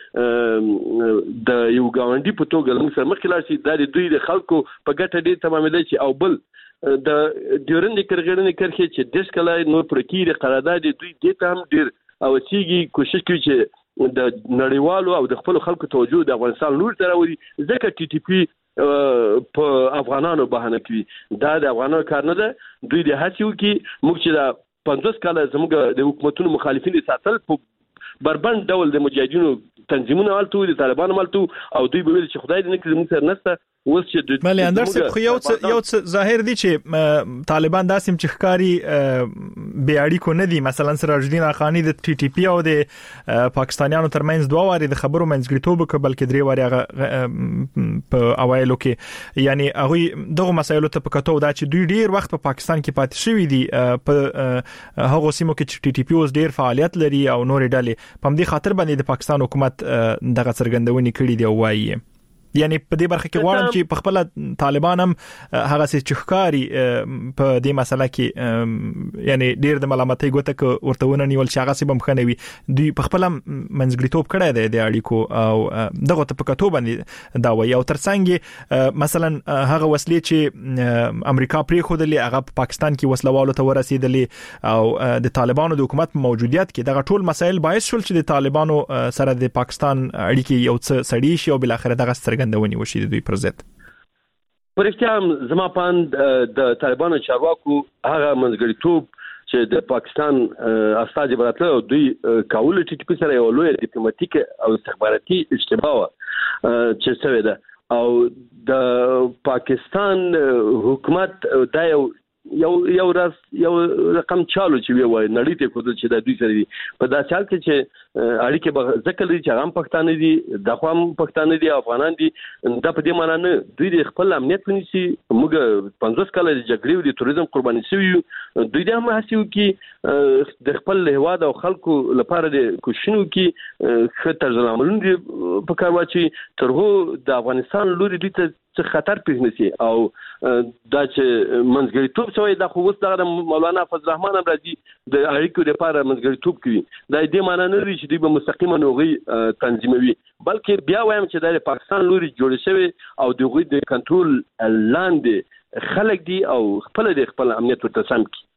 چې د یو ګاونډي په توګه موږ سره مخکې لاړ شي د دوی د خلکو په ګټه دي تمامېدل چې او بل د ډیورنډ کرغړنې کرخه چې دیش کله نور پر کې قرارداد دوی د ته هم ډیر او سیږي کوشش کوي چې د نړیوالو او د خپل خلکو توجه د افغانستان لور ته راوړي ځکه ټي ټي پی په افغانانو بهانه کوي دا د افغانانو کار نه ده دوی د هڅو کې موږ چې د پنځوس کاله زموږ د حکومتونو مخالفین ساتل په بربند ډول د مجاهدینو تنظیمونه والتو د طالبانو مالتو او دوی به ویل چې خدای دې نه کړي موږ سره نسته اوس چې د ملي اندر څه خو یو یو ظاهر دي چې طالبان داسیم چې ښکاری بي اړیکو نه دي مثلا سراج الدین خانی د ټي ټي پی او د پاکستانیانو ترمنځ دوه واري د خبرو منځګړیتوب کبل کې درې واري هغه په اوایلو کې یعنی هغه دغه مسایلو ته پکاتو دا چې دوی ډیر وخت په پاکستان کې پاتې شوی دي په هغه سیمو کې چې ټي ټي پی اوس ډیر فعالیت لري او نور ډلې په دې خاطر باندې د پاکستان حکومت دغه څرګندونې کړې دی وایي یعنی په دې برخه کې غواړم چې په خپل طالبان هم هغه څه چخکاری په دې مسله کې یعنی ډیر د ملامتۍ ګوته ورته ونیول چې هغه سي بمخنوي دوی په خپل منځګړیتوب کړی دی د اړیکو او دغه ته په کتو باندې دا وایي او ترڅنګ مثلا هغه وسلې چې امریکا پرې خودلې هغه په پاکستان کې وسلوالو ته ورسېدلې او د طالبانو د حکومت موجودیت کې دغه ټول مسایل باعث شول چې د طالبانو سره د پاکستان اړیکې یو څه سړی شي او بل اخر دغه سترګ ونی وشي دوی پر ضد پرېښتیا زما پاند د طالبانو چارواکو هغه منځګړیتوب چې د پاکستان استازي براتله دوی کاول ټي ټي پی سره یو لوی ډیپلوماټیک او استخباراتي اشتباه چې شوی ده او د پاکستان حکومت دا یو یو یو راس یو رقم چالو چې وای نړۍ ته کوم چې د دوی سره دي په دا چال کې چې اړیکې به ذکر دي چې هم پښتانه دي د خام پښتانه دي افغانان دي دا په دې معنی نه دوی د خپل امنیت ونیسي موږ پنځوس کاله د جګړې او د توریزم قرباني شوی دوی د هم هڅه کوي د خپل هواد او خلکو لپاره د کوشنو کې خطر زلاملون دي په کار واچي ترغه د افغانستان لوري دي ته څه خطر پیښنسي او دا چې منځګړیتوب شوی دا خو اوس د مولانا فضل الرحمن راځي د اړیکو لپاره منځګړیتوب کوي دا دې معنی نه لري چې دوی به مستقیما نوغي تنظیموي بلکې بیا وایم چې د پاکستان لوري جوړ شوی او دغه د کنټرول لاندې خلک دي او خپل د خپل امنیت ورته سم کی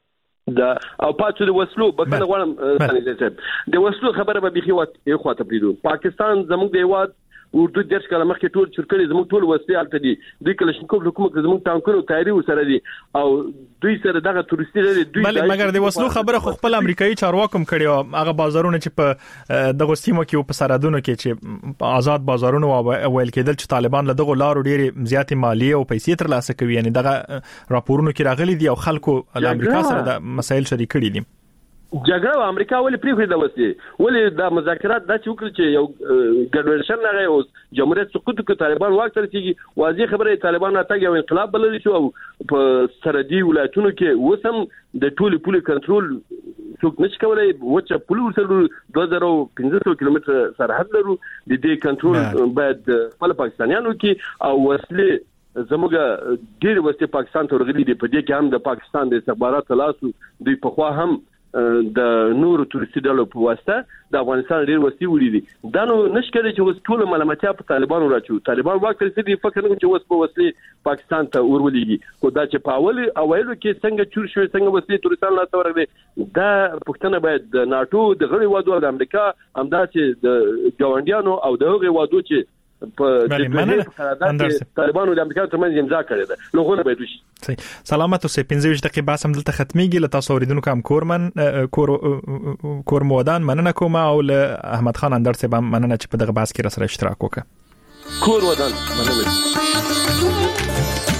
دا او پاتې د وسلو بکنه غواړم د وسلو خبره به بيخي وخت یو خواته پریدو پاکستان زموږ د هواد اردو درس کله مخکې ټول چرکړي زموږ ټول وسلې الته دي دوی کلشنکوف حکومت زموږ ټانکونو تیاری وسره دي او دوی سره دغه تورستي لري دوی بل مګر د وسلو خبره خو خپل امریکایي چارواکم کړي هغه بازارونه چې په دغه سیمو کې او په سرحدونو کې چې آزاد بازارونه ویل کېدل چې طالبان له دغه لارو ډېری زیاتې مالیه او پیسې ترلاسه کوي یعنی دغه راپورونو کې راغلي دي او خلکو د امریکا سره د مسایل شریک کړي دي جګړه او امریکا ولې پریخي د وسې ولې د مذاکرات د چوکل چې یو ګډوډ نه غي اوس جمهوریت سقوط کې طالبان واک تر کېږي واضح خبره طالبان راټګ یو انقلاب بلل شو او په سرحدي ولایتونو کې وسم د ټولي پولي کنټرول څوک نشي کولای وچه پولي سره دوه زره پنځه سوه کیلومتر سرحد لرو د دې کنټرول باید خپل پاکستانیانو کې او وسلې زموږ ډېر وسته پاکستان ته ورغلي دي په دې کې هم د پاکستان د استخباراتو لاسو دوی په خوا هم د نور تورستي ډلو په واسطه د افغانستان ډېر وسیلې وړي دي دا نو نشکره چې اوس ټول ملامتیا په طالبانو راچو طالبان واک تر سړي فکر نه چې اوس په وسیلې پاکستان ته ورولېږي خو دا چې په اول اوایلو کې څنګه چور شوی څنګه وسیلې تورستان لا تورغلي دا پښتنه باید د ناتو د غړي وادو د امریکا همدا چې د ګاونډیانو او د هغه وادو چې په د قرارداد طالبانو د امریکا ترمنځ امضا کړې ده لغونه باید وشي. صحیح. سلامت اوسئ. پنځه ویشت دقیقې باسم دلته ختميږي. له تاسو اوریدونکو هم کورمن کور کور مودان مننه کوم او له احمد خان اندر صاحب مننه چې په دغه بحث کې را سره اشتراک وکړ. کور ودان مننه.